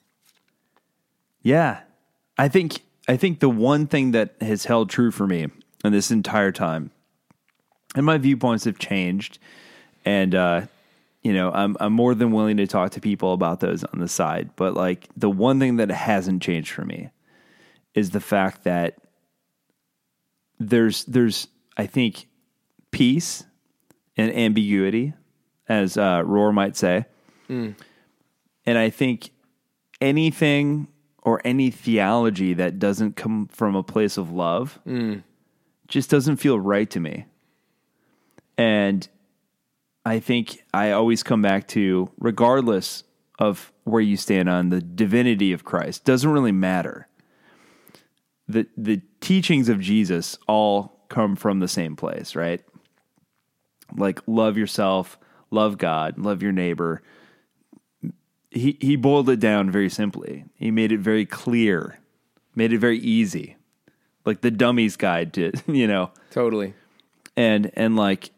Yeah. I think I think the one thing that has held true for me in this entire time, and my viewpoints have changed, and uh, you know, I'm I'm more than willing to talk to people about those on the side, but like the one thing that hasn't changed for me is the fact that there's there's I think peace and ambiguity, as uh, Rohr might say. Mm. And I think anything or any theology that doesn't come from a place of love mm. just doesn't feel right to me. And I think I always come back to, regardless of where you stand on the divinity of Christ, doesn't really matter. The the teachings of Jesus all come from the same place, right? Like, love yourself, love God, love your neighbor. He he boiled it down very simply. He made it very clear, made it very easy, like the dummy's guide to, you know. Totally. And and like,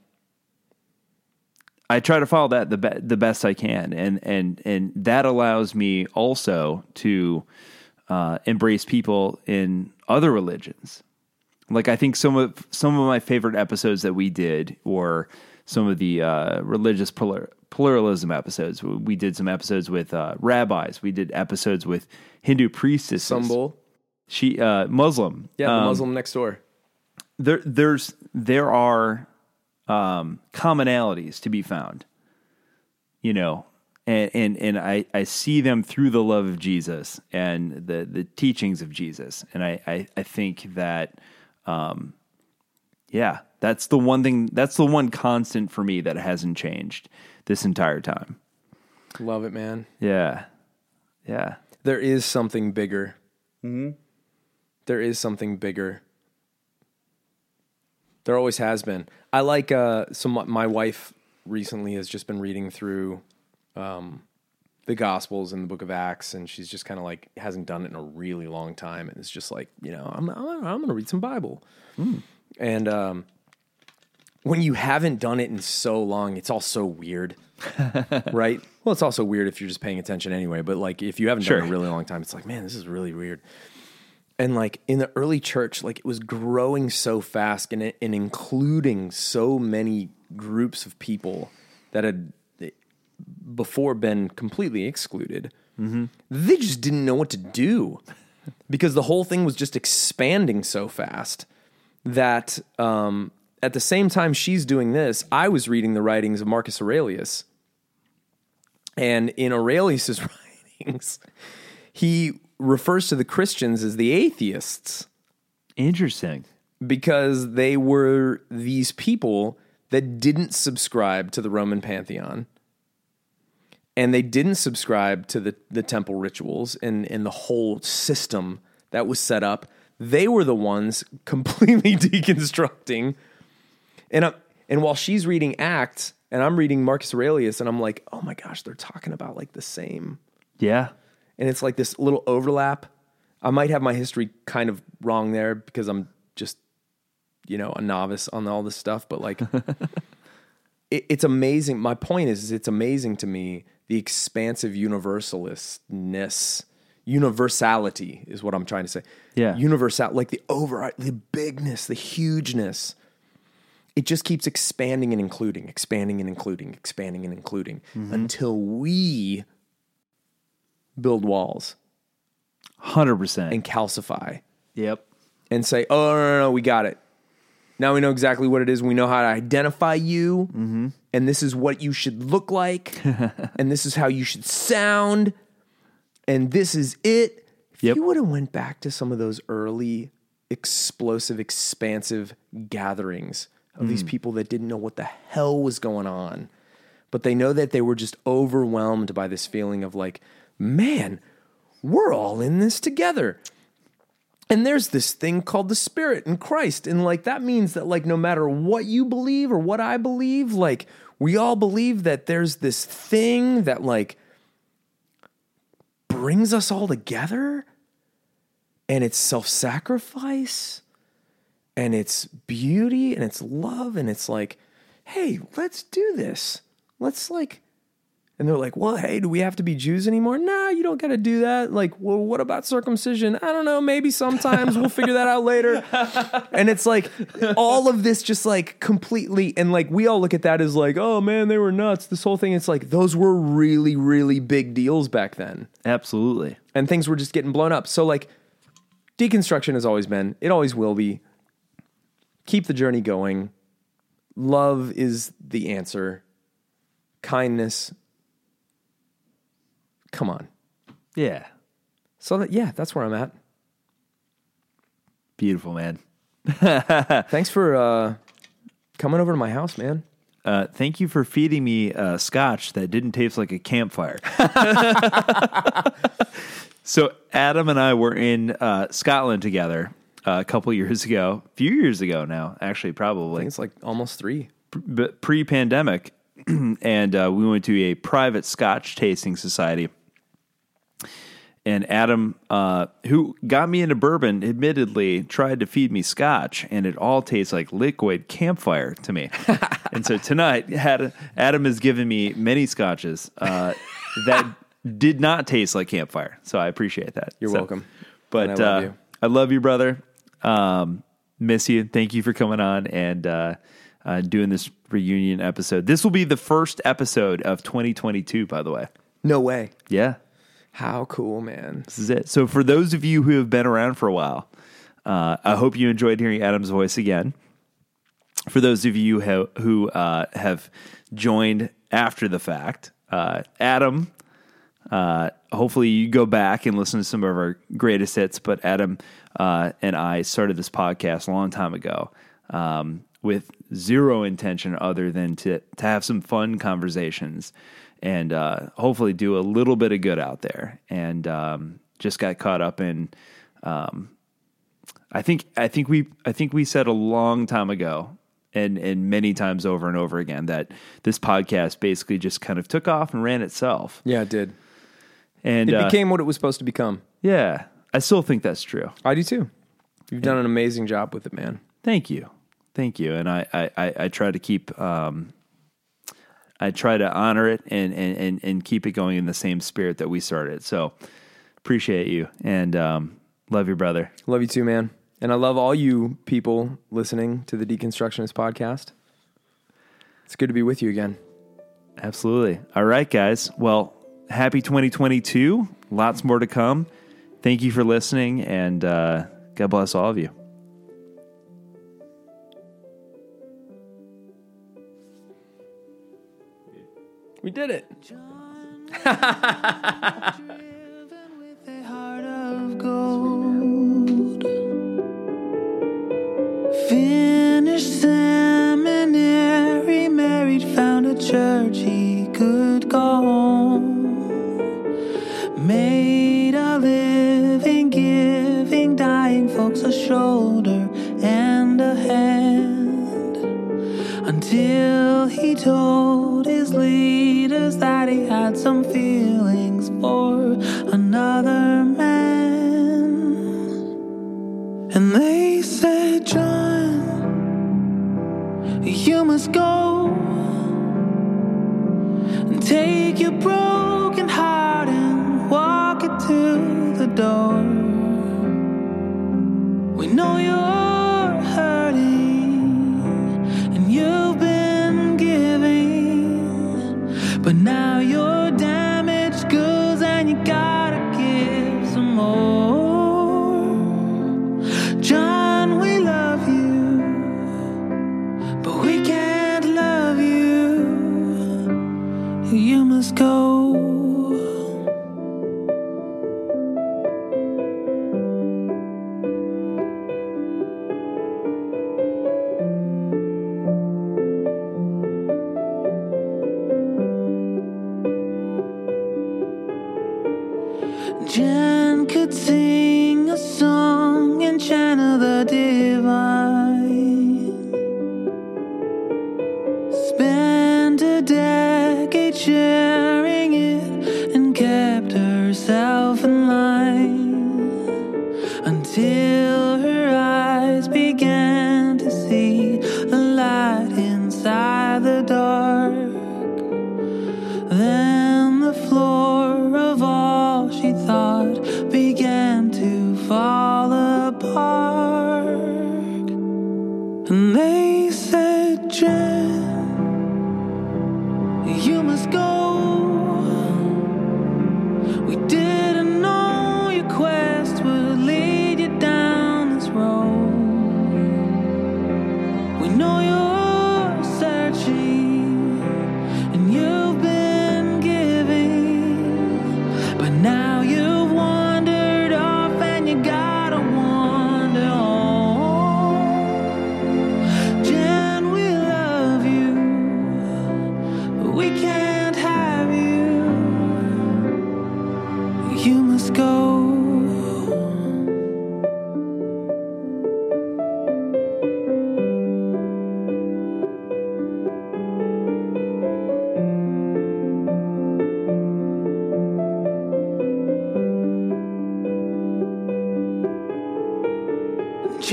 I try to follow that the be- the best I can, and and and that allows me also to uh, embrace people in other religions. Like, I think some of some of my favorite episodes that we did, or some of the uh, religious plural, pluralism episodes. We did some episodes with uh, rabbis. We did episodes with Hindu priestesses. Sumbul. She uh, Muslim. Yeah, the Um, Muslim next door. There, there's there are um, commonalities to be found, you know, and and and I, I see them through the love of Jesus and the the teachings of Jesus, and I I, I think that, um, yeah, that's the one thing, that's the one constant for me that hasn't changed this entire time. Love it, man. Yeah, yeah, There is something bigger. Mm-hmm. There is something bigger. There always has been. I like, uh, so my, my wife recently has just been reading through um, the Gospels and the book of Acts, and she's just kind of like, hasn't done it in a really long time. And it's just like, you know, I'm, I'm, I'm going to read some Bible. Mm. And um, when you haven't done it in so long, it's all so weird, right? Well, it's also weird if you're just paying attention anyway. But like, if you haven't Sure. done it a really long time, it's like, man, this is really weird. And like in the early church, like it was growing so fast and, and including so many groups of people that had before been completely excluded. Mm-hmm. They just didn't know what to do because the whole thing was just expanding so fast that um, at the same time she's doing this, I was reading the writings of Marcus Aurelius. And in Aurelius's writings, he refers to the Christians as the atheists. Interesting. Because they were these people that didn't subscribe to the Roman pantheon. And they didn't subscribe to the, the temple rituals and, and the whole system that was set up. They were the ones completely deconstructing. And, I, and while she's reading Acts, and I'm reading Marcus Aurelius, and I'm like, oh my gosh, they're talking about like the same. Yeah. And it's like this little overlap. I might have my history kind of wrong there because I'm just, you know, a novice on all this stuff. But like, it, it's amazing. My point is, is, it's amazing to me the expansive universalistness, universality is what I'm trying to say. Yeah, universal, like the over, the bigness, the hugeness. It just keeps expanding and including, expanding and including, expanding and including mm-hmm. until we build walls. one hundred percent. And calcify. Yep. And say, oh, no, no, no, we got it. Now we know exactly what it is. We know how to identify you. Mm-hmm. And this is what you should look like. And this is how you should sound. And this is it. If yep. you would have went back to some of those early, explosive, expansive gatherings of mm. these people that didn't know what the hell was going on, but they know that they were just overwhelmed by this feeling of like, man, we're all in this together. And there's this thing called the Spirit in Christ. And like, that means that like, no matter what you believe or what I believe, like we all believe that there's this thing that like brings us all together, and it's self-sacrifice and it's beauty and it's love. And it's like, hey, let's do this. Let's like, and they're like, well, hey, do we have to be Jews anymore? Nah, you don't got to do that. Like, well, what about circumcision? I don't know. Maybe sometimes we'll figure that out later. And it's like all of this just like completely. And like, we all look at that as like, oh man, they were nuts. This whole thing. It's like, those were really, really big deals back then. Absolutely. And things were just getting blown up. So like deconstruction has always been, it always will be. Keep the journey going. Love is the answer. Kindness. Come on. Yeah. So that, yeah, that's where I'm at. Beautiful, man. Thanks for uh, coming over to my house, man. Uh, thank you for feeding me uh, scotch that didn't taste like a campfire. So Adam and I were in uh, Scotland together uh, a couple years ago, a few years ago now, actually, I probably. think it's like almost three. P- pre-pandemic, and uh, we went to a private Scotch tasting society. And Adam, uh, who got me into bourbon, admittedly tried to feed me Scotch, and it all tastes like liquid campfire to me. And so tonight, had, Adam has given me many Scotches uh, that did not taste like campfire. So I appreciate that. You're So, welcome. But And I love uh, you. I love you, brother. Um, miss you. Thank you for coming on and uh, uh, doing this reunion episode. This will be the first episode of twenty twenty-two, by the way. No way. Yeah. How cool, man. This is it. So for those of you who have been around for a while, uh, I hope you enjoyed hearing Adam's voice again. For those of you who, who uh, have joined after the fact, uh, Adam, uh, hopefully you go back and listen to some of our greatest hits, but Adam uh, and I started this podcast a long time ago um, with zero intention other than to, to have some fun conversations and uh, hopefully do a little bit of good out there. And um, just got caught up in, um, I think, I think we, I think we said a long time ago, and and many times over and over again, that this podcast basically just kind of took off and ran itself. Yeah, it did. And It uh, became what it was supposed to become. yeah, I still think that's true. I do too. You've done an amazing job with it, man. Thank you, thank you. And I I, I, I try to keep. Um, I try to honor it and, and, and, and keep it going in the same spirit that we started. So appreciate you and um, love your brother. Love you too, man. And I love all you people listening to the Deconstructionist podcast. It's good to be with you again. Absolutely. All right, guys. Well, happy twenty twenty-two. Lots more to come. Thank you for listening, and uh, God bless all of you. We did it. Driven with a heart of gold. Finished seminary, married, found a church he could go home. Made a living, giving dying folks a shoulder and a hand, until he told his leaders that he had some feelings for another man. And they said, John, you must go and take your broken heart and walk it to the door. We know you're hurting and you've been giving, but now you're damaged goods and you gotta give some more. John, we love you, but we can't love you. You must go. Jen could sing a song and channel the divine. Spent a decade sharing it and kept herself in line, until her eyes began to see the light inside the dark. Then the floor of all she thought began to fall apart. And they said, Jen, you must go. We didn't know your quest would lead you down this road. We know you're searching and you've been giving, but now you've wandered off and you gotta wander home. Jen, we love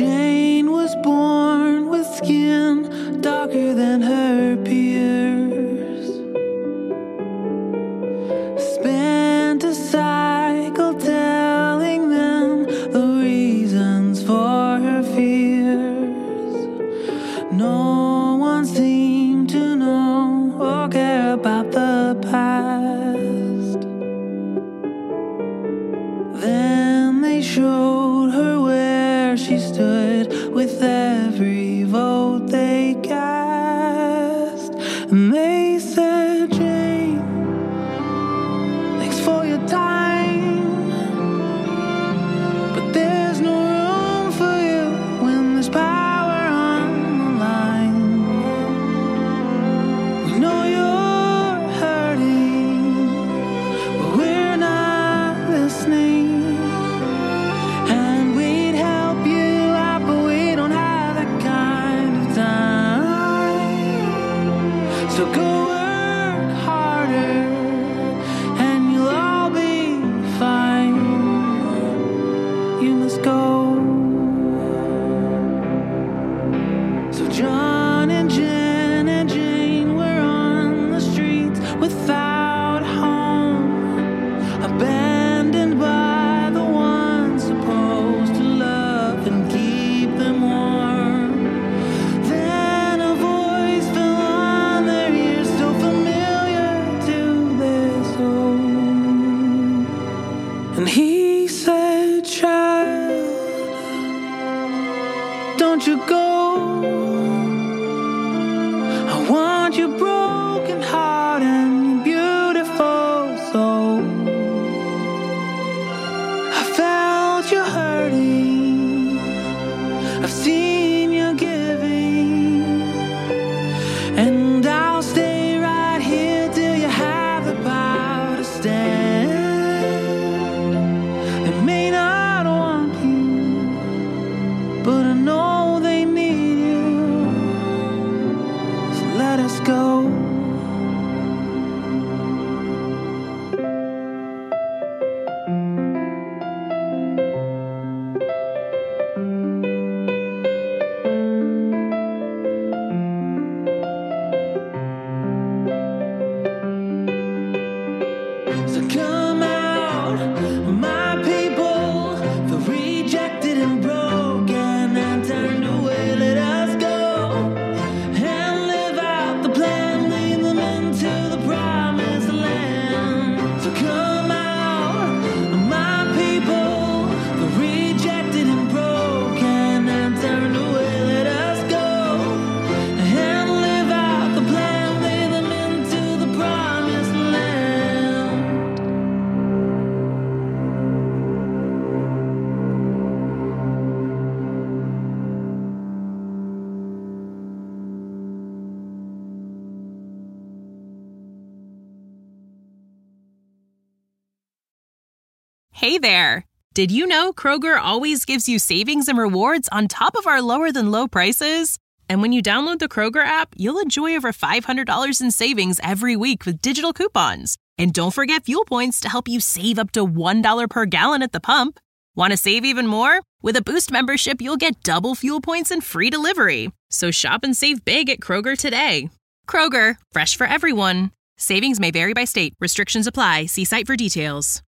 Jane was born with skin darker than her peers. Spent a cycle telling them the reasons for her fears. No one seemed to know or care about the past. Then they showed her where she stood with every vote they cast. And they said, Jane, thanks for your time, but there's no room for you when there's power on the line. We know you're hurting, but we're not listening. And we'd help you out, but we don't have that kind of time. So go work harder and you'll all be fine. You must go. So John and Jen and Jane were on the streets without a home, abandoned by the ones supposed to love and keep them warm. Then a voice fell on their ears, so familiar to their soul. And he said, child, don't you go. I want your broken heart and your beautiful soul. I felt you hurting, I've seen you giving, and I'll stay right here till you have the power to stand. They may not want you, but I know they need you. So let us go. So come out, my people, the rejected and broken and turned away. Let us go and live out the plan, lead them into the promised land. So come out, my people, the rejected and broken and turned away. Let us go and live out the plan, lead them into the promised land. Hey there! Did you know Kroger always gives you savings and rewards on top of our lower than low prices? And when you download the Kroger app, you'll enjoy over five hundred dollars in savings every week with digital coupons. And don't forget fuel points to help you save up to one dollar per gallon at the pump. Want to save even more? With a Boost membership, you'll get double fuel points and free delivery. So shop and save big at Kroger today. Kroger, fresh for everyone. Savings may vary by state. Restrictions apply. See site for details.